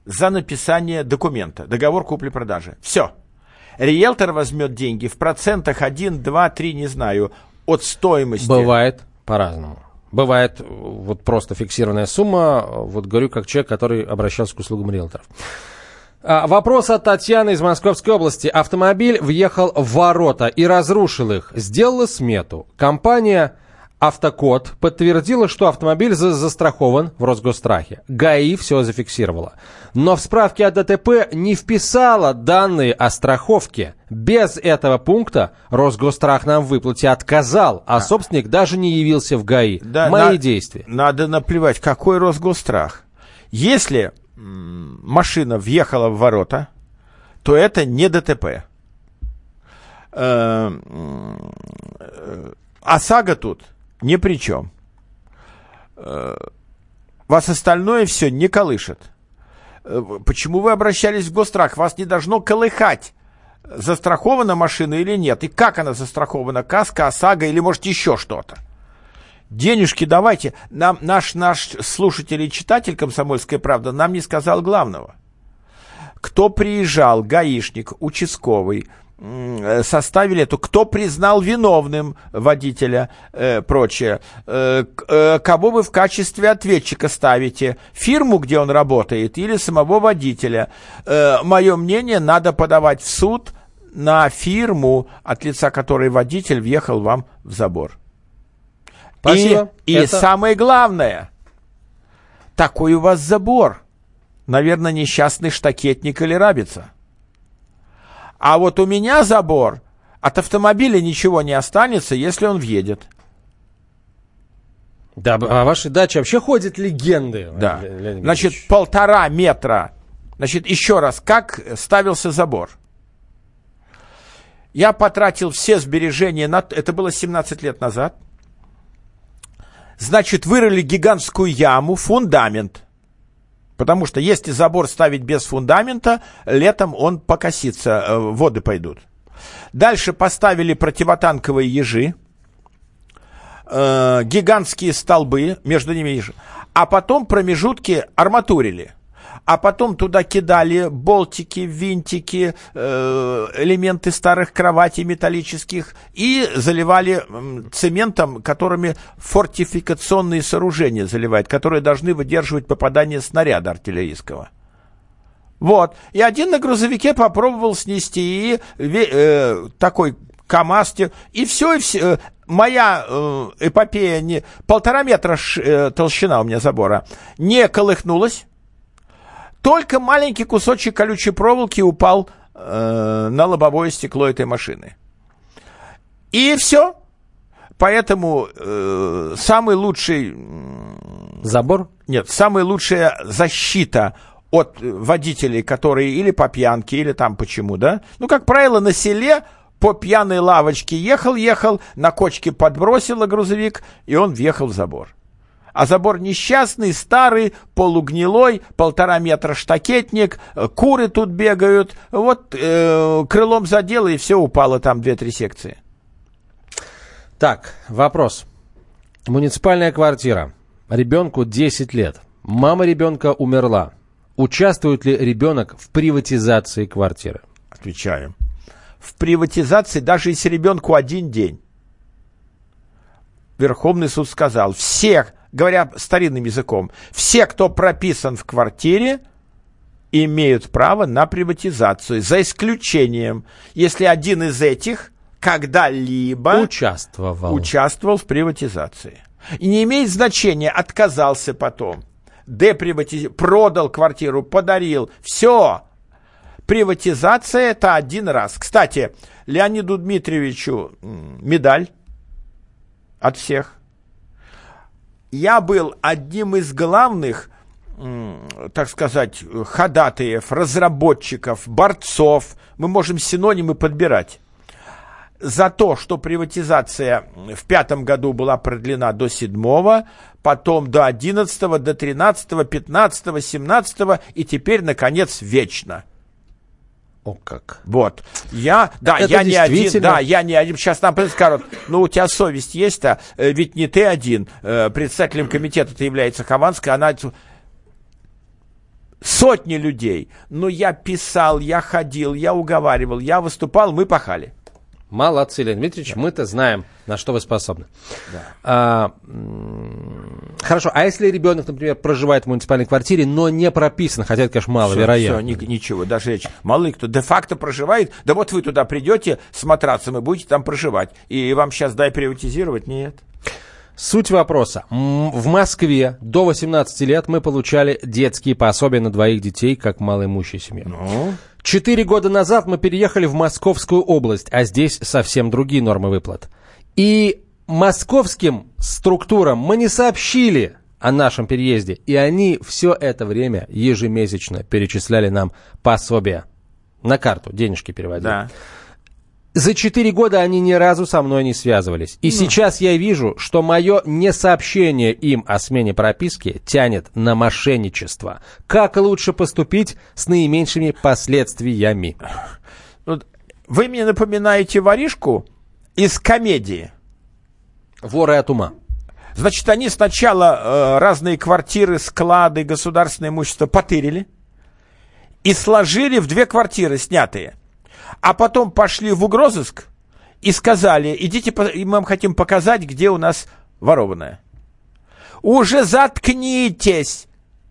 Speaker 3: за написание документа, договор купли-продажи. Все. Риэлтор возьмет деньги в процентах один, два, три, не знаю, от стоимости.
Speaker 2: Бывает по-разному. Бывает вот просто фиксированная сумма, вот говорю как человек, который обращался к услугам риэлторов. А, вопрос от Татьяны из Московской области. Автомобиль въехал в ворота и разрушил их. Сделала смету. Компания «Автокод» подтвердила, что автомобиль за- застрахован в Росгосстрахе. ГАИ все зафиксировала. Но в справке о ДТП не вписала данные о страховке. Без этого пункта Росгосстрах нам в выплате отказал, а собственник даже не явился в ГАИ.
Speaker 3: Да,
Speaker 2: Мои
Speaker 3: на-
Speaker 2: действия.
Speaker 3: Надо наплевать, какой Росгосстрах. Если м, машина въехала в ворота, то это не ДТП. Э, э, ОСАГО тут ни при чем. Э, вас остальное все не колышет. Э, почему вы обращались в Госстрах? Вас не должно колыхать, застрахована машина или нет. И как она застрахована? Каска, ОСАГО или может еще что-то? Денежки давайте. Нам, наш, наш слушатель и читатель «Комсомольская правда» нам не сказал главного. Кто приезжал, гаишник, участковый, составили эту, кто признал виновным водителя, э, прочее, э, э, кого вы в качестве ответчика ставите, фирму, где он работает, или самого водителя. Э, мое мнение, надо подавать в суд на фирму, от лица которой водитель въехал вам в забор.
Speaker 2: Спасибо.
Speaker 3: И,
Speaker 2: Это...
Speaker 3: и самое главное, такой у вас забор. Наверное, несчастный штакетник или рабица. А вот у меня забор, от автомобиля ничего не останется, если он въедет.
Speaker 2: Да, о вашей даче вообще ходят легенды.
Speaker 3: Да.
Speaker 2: Леонид
Speaker 3: Значит,
Speaker 2: Ильич.
Speaker 3: полтора метра. Значит, еще раз, как ставился забор? Я потратил все сбережения, на... это было семнадцать лет назад. Значит, вырыли гигантскую яму, фундамент. Потому что если забор ставить без фундамента, летом он покосится, э, воды пойдут. Дальше поставили противотанковые ежи, э, гигантские столбы, между ними ежи, а потом промежутки арматурили. А потом туда кидали болтики, винтики, э, элементы старых кроватей металлических и заливали э, цементом, которыми фортификационные сооружения заливают, которые должны выдерживать попадание снаряда артиллерийского. Вот. И один на грузовике попробовал снести и, э, такой КамАЗ, и все, и все. Э, моя э, эпопея, не, полтора метра ш, э, толщина у меня забора, не колыхнулась. Только маленький кусочек колючей проволоки упал э, на лобовое стекло этой машины. И все. Поэтому э, самый лучший...
Speaker 2: Забор?
Speaker 3: Нет, самая лучшая защита от водителей, которые или по пьянке, или там почему, да? Ну, как правило, на селе по пьяной лавочке ехал-ехал, на кочке подбросило грузовик, и он въехал в забор. А забор несчастный, старый, полугнилой, полтора метра штакетник, куры тут бегают. Вот э, крылом задело, и все упало там, две-три секции.
Speaker 2: Так, вопрос. Муниципальная квартира. Ребенку десять лет. Мама ребенка умерла. Участвует ли ребенок в приватизации квартиры?
Speaker 3: Отвечаю. В приватизации, даже если ребенку один день, Верховный суд сказал, всех, говоря старинным языком, все, кто прописан в квартире, имеют право на приватизацию, за исключением, если один из этих когда-либо
Speaker 2: участвовал,
Speaker 3: участвовал в приватизации. И не имеет значения, отказался потом, деприватизировал, продал квартиру, подарил, все. Приватизация – это один раз. Кстати, Леониду Дмитриевичу медаль от всех. Я был одним из главных, так сказать, ходатаев, разработчиков, борцов, мы можем синонимы подбирать, за то, что приватизация в пятом году была продлена до седьмого, потом до одиннадцатого, до тринадцатого, пятнадцатого, семнадцатого и теперь, наконец, вечно.
Speaker 2: О, как.
Speaker 3: Вот. Я, да,
Speaker 2: это
Speaker 3: я не один, да,
Speaker 2: действительно...
Speaker 3: я не один. Сейчас нам скажут, ну, у тебя совесть есть-то, ведь не ты один. Председателем комитета-то является Хованская, она... сотни людей. Но я писал, я ходил, я уговаривал, я выступал, мы пахали.
Speaker 2: Молодцы, Леонид Дмитриевич, да. Мы-то знаем, на что вы способны.
Speaker 3: Да.
Speaker 2: А, хорошо, а если ребенок, например, проживает в муниципальной квартире, но не прописан, хотя это, конечно, маловероятно.
Speaker 3: Все, все, ничего, даже речь. Мало ли кто де-факто проживает, да вот вы туда придете с матрацем и будете там проживать. И вам сейчас дай приватизировать? Нет.
Speaker 2: Суть вопроса. В Москве до восемнадцати лет мы получали детские пособия на двоих детей, как малоимущая семья.
Speaker 3: Ну...
Speaker 2: Четыре года назад мы переехали в Московскую область, а здесь совсем другие нормы выплат. И московским структурам мы не сообщили о нашем переезде, и они все это время ежемесячно перечисляли нам пособия. На карту денежки переводили.
Speaker 3: Да.
Speaker 2: За четыре года они ни разу со мной не связывались. И ну. сейчас я вижу, что мое несообщение им о смене прописки тянет на мошенничество. Как лучше поступить с наименьшими последствиями?
Speaker 3: Вы мне напоминаете воришку из комедии.
Speaker 2: Воры от ума.
Speaker 3: Значит, они сначала э, разные квартиры, склады, государственное имущество потырили и сложили в две квартиры снятые. А потом пошли в угрозыск и сказали, идите, мы вам хотим показать, где у нас ворованное. Уже заткнитесь.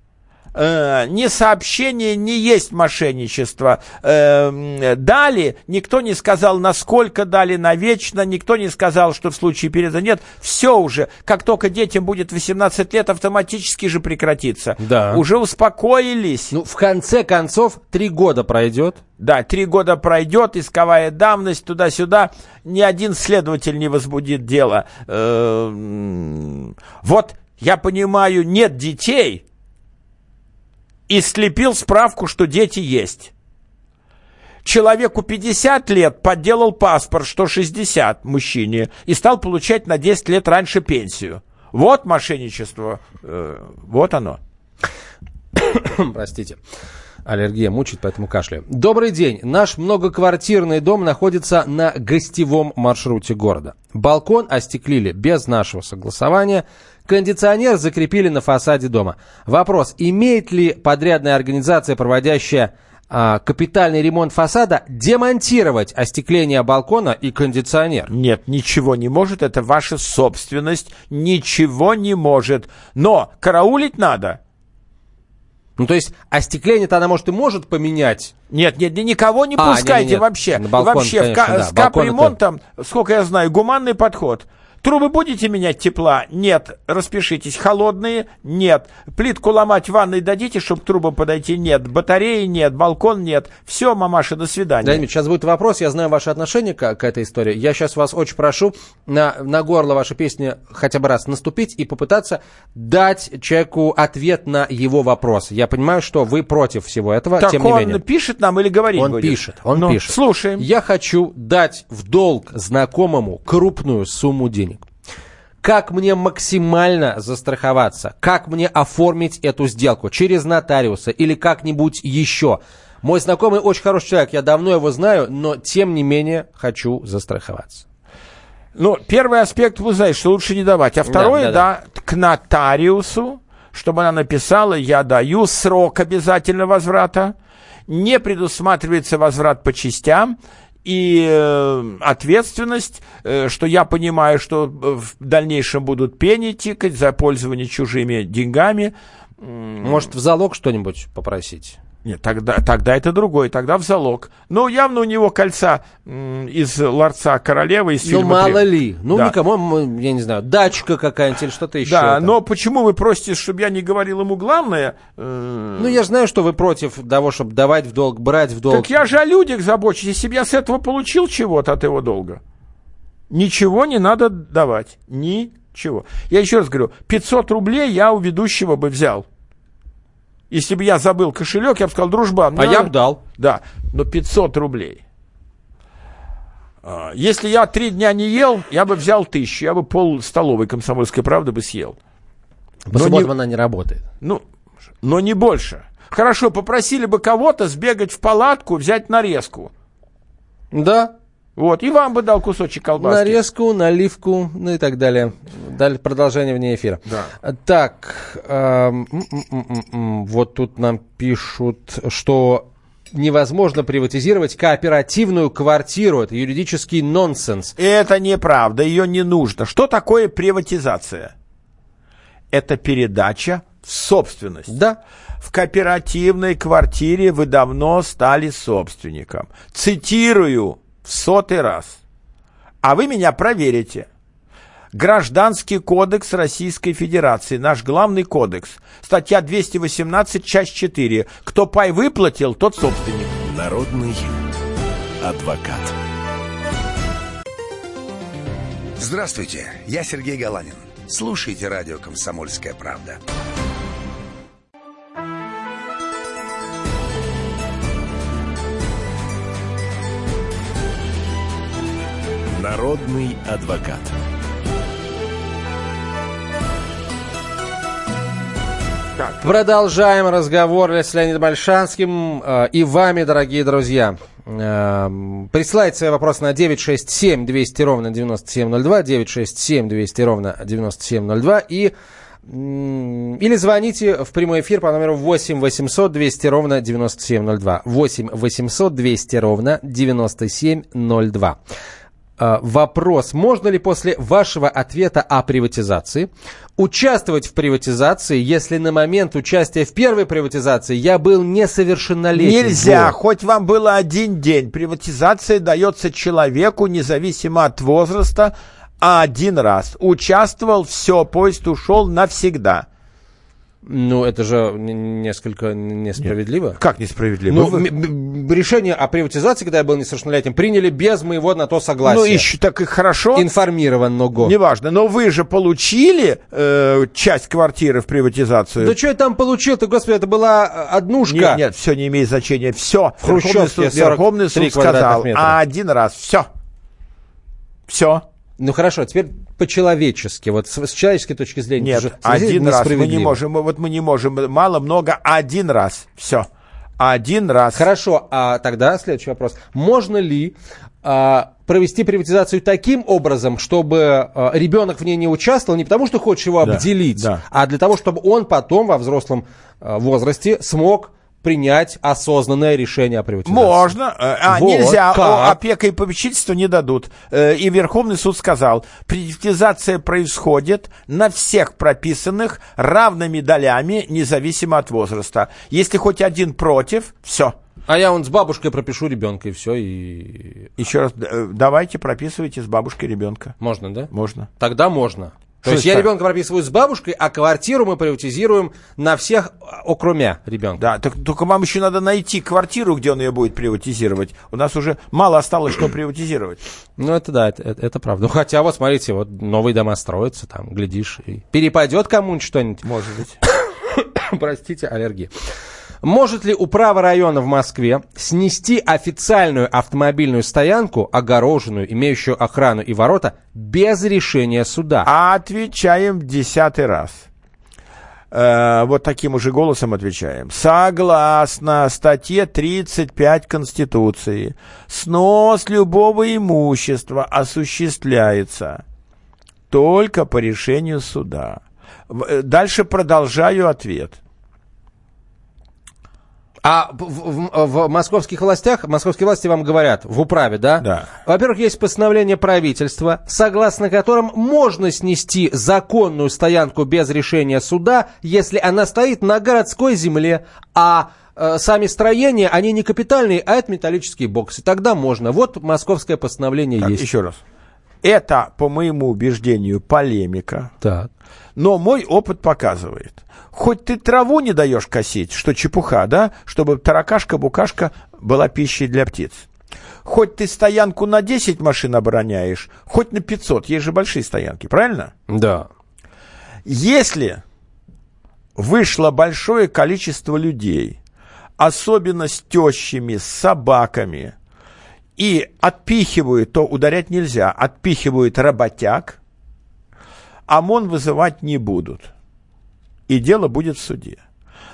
Speaker 3: Э, ни сообщение, ни есть мошенничество. Э, дали, никто не сказал, насколько дали, навечно, никто не сказал, что в случае переезда нет. Все уже, как только детям будет восемнадцать лет, автоматически же прекратится.
Speaker 2: Да.
Speaker 3: Уже успокоились.
Speaker 2: Ну, в конце концов, три года пройдет.
Speaker 3: Да, три года пройдет, исковая давность, туда-сюда. Ни один следователь не возбудит дело. Э, вот, я понимаю, нет детей... И слепил справку, что дети есть. Человеку пятьдесят лет подделал паспорт, что шестьдесят мужчине, и стал получать на десять лет раньше пенсию. Вот мошенничество, э, вот оно.
Speaker 2: Простите. Аллергия мучает, поэтому кашляю. Добрый день. Наш многоквартирный дом находится на гостевом маршруте города. Балкон остеклили без нашего согласования. Кондиционер закрепили на фасаде дома. Вопрос, имеет ли подрядная организация, проводящая а, капитальный ремонт фасада, демонтировать остекление балкона и кондиционер?
Speaker 3: Нет, ничего не может, это ваша собственность, ничего не может. Но караулить надо.
Speaker 2: Ну, то есть, остекление-то она, может, и может поменять?
Speaker 3: Нет, нет, никого не
Speaker 2: а,
Speaker 3: пускайте
Speaker 2: нет, нет,
Speaker 3: вообще.
Speaker 2: Балкон,
Speaker 3: вообще,
Speaker 2: конечно,
Speaker 3: в ка-
Speaker 2: да.
Speaker 3: с капремонтом, это... сколько я знаю, гуманный подход. Трубы будете менять тепла? Нет. Распишитесь. Холодные? Нет. Плитку ломать в ванной дадите, чтобы к трубам подойти? Нет. Батареи? Нет. Балкон? Нет. Все, мамаша, до свидания.
Speaker 2: Леонид, сейчас будет вопрос. Я знаю ваше отношение к, к этой истории. Я сейчас вас очень прошу на, на горло вашей песни хотя бы раз наступить и попытаться дать человеку ответ на его вопрос. Я понимаю, что вы против всего этого,
Speaker 3: так
Speaker 2: тем не менее.
Speaker 3: он пишет нам или говорить
Speaker 2: он
Speaker 3: будет?
Speaker 2: Пишет, он
Speaker 3: ну,
Speaker 2: пишет.
Speaker 3: Слушаем.
Speaker 2: Я хочу дать в долг знакомому крупную сумму денег. Как мне максимально застраховаться? Как мне оформить эту сделку? Через нотариуса или как-нибудь еще? Мой знакомый очень хороший человек, я давно его знаю, но тем не менее хочу застраховаться.
Speaker 3: Ну, первый аспект вы знаете, что лучше не давать. А второй, да, да, да, к нотариусу, чтобы она написала, я даю срок обязательно возврата. Не предусматривается возврат по частям. И э, ответственность, э, что я понимаю, что в дальнейшем будут пени тикать за пользование чужими деньгами.
Speaker 2: Может, в залог что-нибудь попросить?
Speaker 3: Нет, тогда, тогда это другой, тогда в залог. Ну, явно у него кольца м, из ларца королевы, из фильма.
Speaker 2: Ну, мало ли. Ну,
Speaker 3: да.
Speaker 2: Никому, я не знаю, дачка какая-нибудь или что-то еще.
Speaker 3: Да,
Speaker 2: там.
Speaker 3: Но почему вы просите, чтобы я не говорил ему главное? Э...
Speaker 2: Ну, я знаю, что вы против того, чтобы давать в долг, брать в долг.
Speaker 3: Так я же о людях забочусь. Если бы я с этого получил чего-то от его долга, ничего не надо давать. Ничего. Я еще раз говорю, пятьсот рублей я у ведущего бы взял. Если бы я забыл кошелек, я бы сказал, дружба.
Speaker 2: А
Speaker 3: надо...
Speaker 2: я бы дал.
Speaker 3: Да, но пятьсот рублей. Если я три дня не ел, я бы взял тысячу. Я бы пол столовой «Комсомольской правды» бы съел.
Speaker 2: По субботам не... она не работает.
Speaker 3: Ну, но не больше. Хорошо, попросили бы кого-то сбегать в палатку, взять нарезку.
Speaker 2: Да.
Speaker 3: Вот, и вам бы дал кусочек колбаски.
Speaker 2: Нарезку, наливку, ну и так далее. далее продолжение вне эфира.
Speaker 3: Да.
Speaker 2: Так, эм, вот тут нам пишут, что невозможно приватизировать кооперативную квартиру. Это юридический нонсенс.
Speaker 3: Это неправда, ее не нужно. Что такое приватизация? Это передача в собственность.
Speaker 2: Да.
Speaker 3: В кооперативной квартире вы давно стали собственником. Цитирую в сотый раз. А вы меня проверите. Гражданский кодекс Российской Федерации, наш главный кодекс. Статья двести восемнадцать, часть четыре. Кто пай выплатил, тот собственник.
Speaker 1: Народный адвокат.
Speaker 19: Здравствуйте, я Сергей Галанин. Слушайте радио «Комсомольская правда».
Speaker 1: Народный адвокат.
Speaker 2: Так. Продолжаем разговор с Леонидом Ольшанским э, и вами, дорогие друзья. Э, присылайте свои вопросы на девять шесть семь двести ровно девяносто семь ноль два, девять шесть семь двести ровно девяносто семь ноль два и или звоните в прямой эфир по номеру восемь восемьсот двести ровно девяносто семь ноль два. восемь восемьсот двести ровно девяносто семь ноль два. Вопрос: можно ли после вашего ответа о приватизации участвовать в приватизации, если на момент участия в первой приватизации я был несовершеннолетним?
Speaker 3: Нельзя, вот. Хоть вам было один день. Приватизация дается человеку, независимо от возраста, один раз. Участвовал, все, поезд ушел навсегда.
Speaker 2: Ну, это же несколько несправедливо.
Speaker 3: Нет. Как несправедливо?
Speaker 2: Ну, вы... м- решение о приватизации, когда я был несовершеннолетним, приняли без моего на то согласия.
Speaker 3: Ну, еще так и хорошо.
Speaker 2: Информированного.
Speaker 3: Неважно. Но вы же получили э, часть квартиры в приватизацию.
Speaker 2: Да что я там получил-то, господи, это была однушка.
Speaker 3: Нет, нет, все не имеет значения. Все.
Speaker 2: В Хрущевске
Speaker 3: Верховный суд сказал, а один раз. Все. Все.
Speaker 2: Ну хорошо, теперь по-человечески, вот с, с человеческой точки зрения.
Speaker 3: Нет, один раз мы не можем, вот мы не можем, мало, много, один раз, все, один раз.
Speaker 2: Хорошо, а тогда следующий вопрос. Можно ли а, провести приватизацию таким образом, чтобы а, ребенок в ней не участвовал, не потому что хочешь его
Speaker 3: да,
Speaker 2: обделить,
Speaker 3: да.
Speaker 2: а для того, чтобы он потом во взрослом а, возрасте смог принять осознанное решение о приватизации?
Speaker 3: Можно, а вот, нельзя, как? Опека и попечительство не дадут. И Верховный суд сказал, приватизация происходит на всех прописанных равными долями, независимо от возраста. Если хоть один против, все.
Speaker 2: А я вон с бабушкой пропишу ребенка, и все, и...
Speaker 3: Еще раз, давайте прописывайте с бабушкой ребенка.
Speaker 2: Можно, да?
Speaker 3: Можно.
Speaker 2: Тогда можно. То
Speaker 3: Что
Speaker 2: есть я
Speaker 3: так?
Speaker 2: ребенка прописываю с бабушкой, а квартиру мы приватизируем на всех, окромя ребенка.
Speaker 3: Да, так, только вам еще надо найти квартиру, где он ее будет приватизировать. У нас уже мало осталось, что приватизировать.
Speaker 2: Ну, это да, это, это, это правда. Ну, хотя вот, смотрите, вот новые дома строятся, там, глядишь, и перепадет кому-нибудь что-нибудь.
Speaker 3: Может быть.
Speaker 2: Простите, аллергия. Может ли управа района в Москве снести официальную автомобильную стоянку, огороженную, имеющую охрану и ворота, без решения суда?
Speaker 3: Отвечаем в десятый раз. Э, вот таким уже голосом отвечаем. Согласно статье тридцать пять Конституции, снос любого имущества осуществляется только по решению суда. Дальше продолжаю ответ.
Speaker 2: А в, в, в московских властях, московские власти вам говорят, в управе, да?
Speaker 3: Да.
Speaker 2: Во-первых, есть постановление правительства, согласно которым можно снести законную стоянку без решения суда, если она стоит на городской земле, а э, сами строения, они не капитальные, а это металлические боксы. Тогда можно. Вот московское постановление
Speaker 3: так,
Speaker 2: есть.
Speaker 3: Еще раз. Это, по моему убеждению, полемика.
Speaker 2: Так.
Speaker 3: Но мой опыт показывает, хоть ты траву не даешь косить, что чепуха, да, чтобы таракашка-букашка была пищей для птиц. Хоть ты стоянку на десять машин обороняешь, хоть на пятьсот, есть же большие стоянки, правильно?
Speaker 2: Да.
Speaker 3: Если вышло большое количество людей, особенно с тещами, с собаками, и отпихивают, то ударять нельзя, отпихивают работяг, ОМОН вызывать не будут. И дело будет в суде.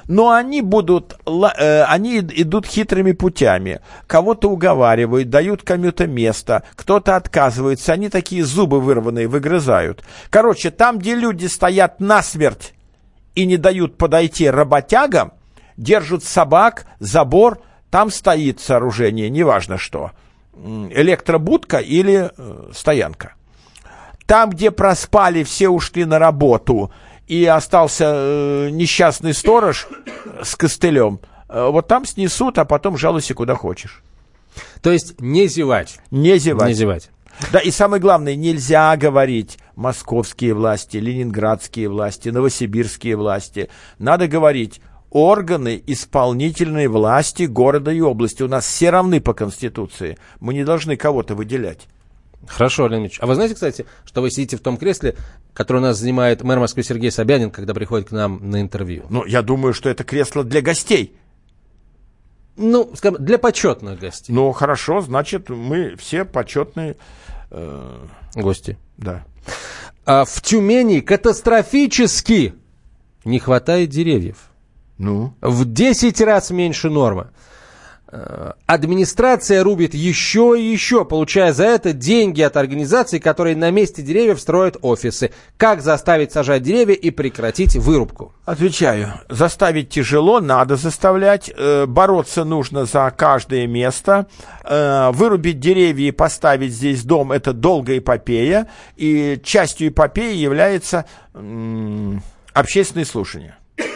Speaker 3: Но они будут, э, они идут хитрыми путями. Кого-то уговаривают, дают кому-то место, кто-то отказывается, они такие зубы вырванные выгрызают. Короче, там, где люди стоят насмерть и не дают подойти работягам, держат собак, забор, там стоит сооружение, неважно что, электробудка или э, стоянка. Там, где проспали, все ушли на работу, и остался э, несчастный сторож с костылем, э, вот там снесут, а потом жалуйся куда хочешь.
Speaker 2: То есть не зевать.
Speaker 3: Не зевать.
Speaker 2: Не зевать.
Speaker 3: Да, и самое главное, нельзя говорить московские власти, ленинградские власти, новосибирские власти. Надо говорить органы исполнительной власти города и области. У нас все равны по Конституции. Мы не должны кого-то выделять.
Speaker 2: Хорошо, Леонид Ильич. А вы знаете, кстати, что вы сидите в том кресле, которое у нас занимает мэр Москвы Сергей Собянин, когда приходит к нам на интервью?
Speaker 3: Ну, я думаю, что это кресло для гостей.
Speaker 2: Ну, скажем, для почетных гостей.
Speaker 3: Ну, хорошо, значит, мы все почетные э...
Speaker 2: гости.
Speaker 3: Да.
Speaker 2: А в Тюмени катастрофически не хватает деревьев.
Speaker 3: Ну?
Speaker 2: В десять раз меньше нормы. Администрация рубит еще и еще, получая за это деньги от организаций, которые на месте деревьев строят офисы. Как заставить сажать деревья и прекратить вырубку?
Speaker 3: Отвечаю. Заставить тяжело, надо заставлять. Э, бороться нужно за каждое место. Э, вырубить деревья и поставить здесь дом – это долгая эпопея. И частью эпопеи является э, общественные слушания.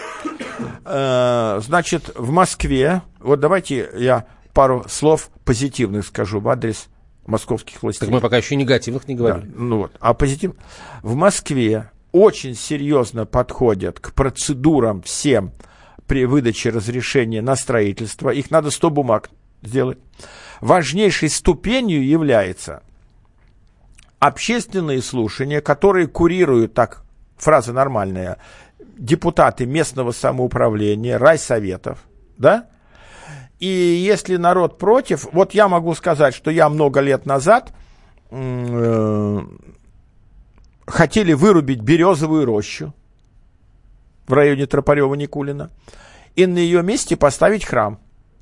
Speaker 3: Значит, в Москве, вот давайте я пару слов позитивных скажу в адрес московских властей.
Speaker 2: Так мы пока еще негативных не говорили.
Speaker 3: Да, ну вот, а позитив... В Москве очень серьезно подходят к процедурам всем при выдаче разрешения на строительство. Их надо сто бумаг сделать. Важнейшей ступенью является общественные слушания, которые курируют, так, фраза нормальная, депутаты местного самоуправления, райсоветов, да? И если народ против, вот я могу сказать, что я много лет назад э, хотели вырубить березовую рощу в районе Тропарева-Никулина и на ее месте поставить храм.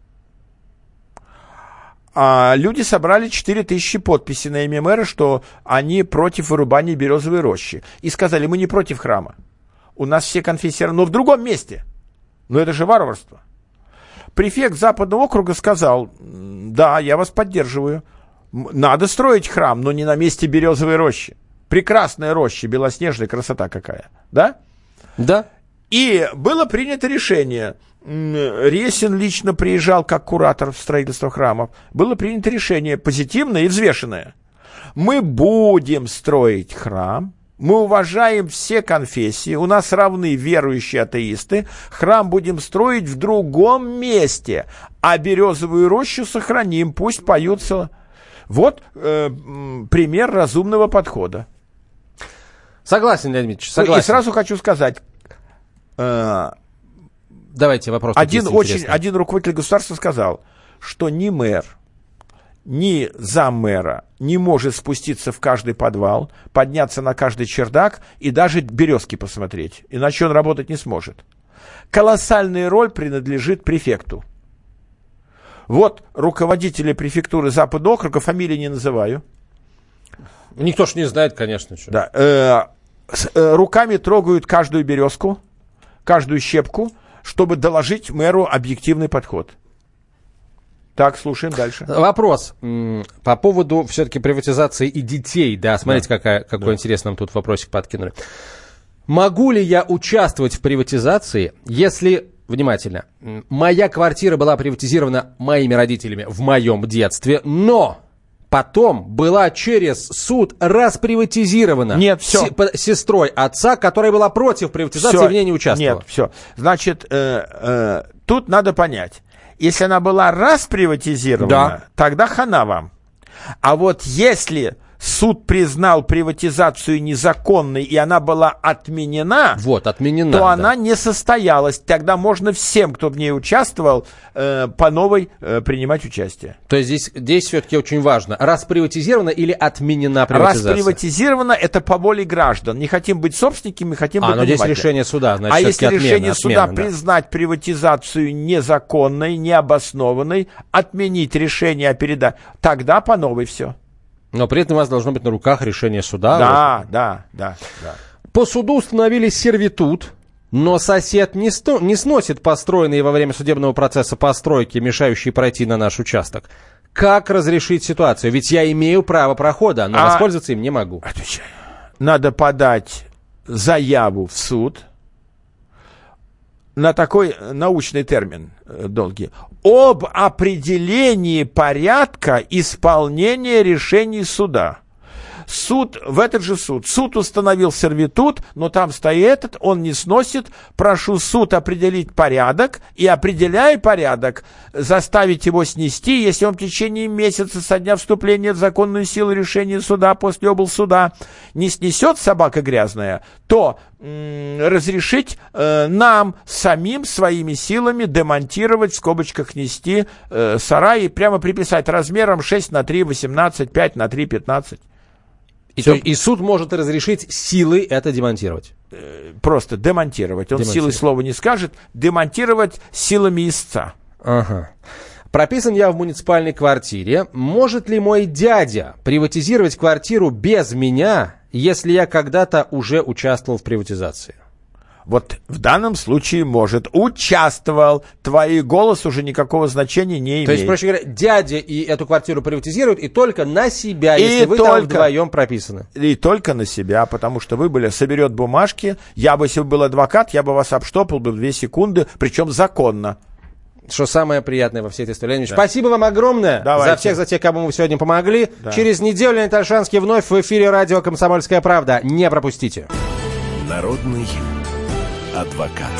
Speaker 3: А люди собрали четыре тысячи подписей на имя мэра, что они против вырубания березовой рощи. И сказали, мы не против храма. У нас все конфессии, но в другом месте. Но это же варварство. Префект Западного округа сказал, да, я вас поддерживаю. Надо строить храм, но не на месте березовой рощи. Прекрасная роща, белоснежная, красота какая. Да?
Speaker 2: Да.
Speaker 3: И было принято решение. Ресин лично приезжал как куратор в строительство храмов. Было принято решение позитивное и взвешенное. Мы будем строить храм. Мы уважаем все конфессии, у нас равны верующие атеисты, храм будем строить в другом месте, а березовую рощу сохраним, пусть поются. Вот э, пример разумного подхода.
Speaker 2: Согласен, Леонид Ильич, согласен.
Speaker 3: И сразу хочу сказать, э,
Speaker 2: давайте вопрос.
Speaker 3: Один, очень, один руководитель государства сказал, что ни мэр, ни заммэра не может спуститься в каждый подвал, подняться на каждый чердак и даже березки посмотреть, иначе он работать не сможет. Колоссальная роль принадлежит префекту. Вот руководители префектуры Западного округа, фамилии не называю.
Speaker 2: Никто ж не знает, конечно. Что.
Speaker 3: Да, э, с, э, руками трогают каждую березку, каждую щепку, чтобы доложить мэру объективный подход. Так, слушаем дальше.
Speaker 2: Вопрос по поводу все-таки приватизации и детей. Да, смотрите, да. Какая, какой да. интересный нам тут вопросик подкинули. Могу ли я участвовать в приватизации, если, внимательно, моя квартира была приватизирована моими родителями в моем детстве, но потом была через суд расприватизирована
Speaker 3: Нет, все.
Speaker 2: С, сестрой отца, которая была против приватизации все. И в ней не участвовала?
Speaker 3: Нет, все. Значит, э, э, тут надо понять. Если она была расприватизирована, да. тогда хана вам. А вот если суд признал приватизацию незаконной, и она была отменена,
Speaker 2: вот, отменена,
Speaker 3: то
Speaker 2: да.
Speaker 3: она не состоялась. Тогда можно всем, кто в ней участвовал, э, по новой э, принимать участие.
Speaker 2: То есть здесь, здесь все-таки очень важно, расприватизирована или отменена приватизация?
Speaker 3: Расприватизирована — это по воле граждан. Не хотим быть собственниками, хотим
Speaker 2: а,
Speaker 3: быть
Speaker 2: нанимателями. А, но
Speaker 3: здесь
Speaker 2: решение суда, значит,
Speaker 3: А если
Speaker 2: отмена,
Speaker 3: решение
Speaker 2: отмена,
Speaker 3: суда
Speaker 2: да.
Speaker 3: признать приватизацию незаконной, необоснованной, отменить решение о передаче, тогда по новой все.
Speaker 2: Но при этом у вас должно быть на руках решение суда.
Speaker 3: Да,
Speaker 2: вот.
Speaker 3: да, да, да.
Speaker 2: По суду установили сервитут, но сосед не, сто, не сносит построенные во время судебного процесса постройки, мешающие пройти на наш участок. Как разрешить ситуацию? Ведь я имею право прохода, но а... воспользоваться им не могу.
Speaker 3: Отвечаю. Надо подать заяву в суд на такой научный термин долгий. Об определении порядка исполнения решений суда. Суд, в этот же суд, суд установил сервитут, но там стоит этот, он не сносит. Прошу суд определить порядок и, определяя порядок, заставить его снести, если он в течение месяца со дня вступления в законную силу решения суда после облсуда не снесет собака грязная, то м- разрешить э, нам самим своими силами демонтировать, в скобочках нести э, сарай и прямо приписать размером шесть на три, восемнадцать, пять на три, пятнадцать.
Speaker 2: И, то, и суд может разрешить силой это демонтировать?
Speaker 3: Просто демонтировать. Он силой слова не скажет. Демонтировать силами истца.
Speaker 2: Ага. Прописан я в муниципальной квартире. Может ли мой дядя приватизировать квартиру без меня, если я когда-то уже участвовал в приватизации?
Speaker 3: Вот в данном случае может. Участвовал. Твой голос уже никакого значения не имеет.
Speaker 2: То есть, проще говоря, дядя и эту квартиру приватизируют, и только на себя, и если вы только, там вдвоем прописаны.
Speaker 3: И только на себя, потому что вы были, соберет бумажки. Я бы, если бы был адвокат, я бы вас обштопал бы в две секунды, причем законно.
Speaker 2: Что самое приятное во всей этой истории. Да. Спасибо вам огромное.
Speaker 3: Давайте.
Speaker 2: За всех, за тех, кому вы сегодня помогли.
Speaker 3: Да.
Speaker 2: Через неделю Леонид Ольшанский вновь в эфире радио «Комсомольская правда». Не пропустите.
Speaker 1: Народный адвокат.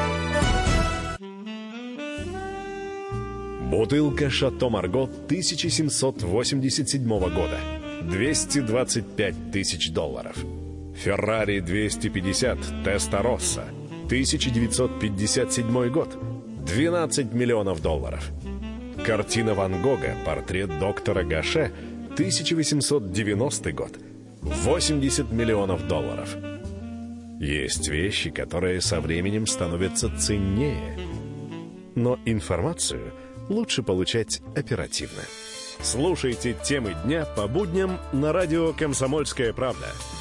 Speaker 17: Бутылка «Шато Марго» тысяча семьсот восемьдесят седьмого года. двести двадцать пять тысяч долларов. Феррари двести пятьдесят Теста-Росса. тысяча девятьсот пятьдесят седьмой год. двенадцать миллионов долларов. Картина Ван Гога «Портрет доктора Гаше». тысяча восемьсот девяностый год. восемьдесят миллионов долларов. Есть вещи, которые со временем становятся ценнее. Но информацию лучше получать оперативно. Слушайте темы дня по будням на радио «Комсомольская правда».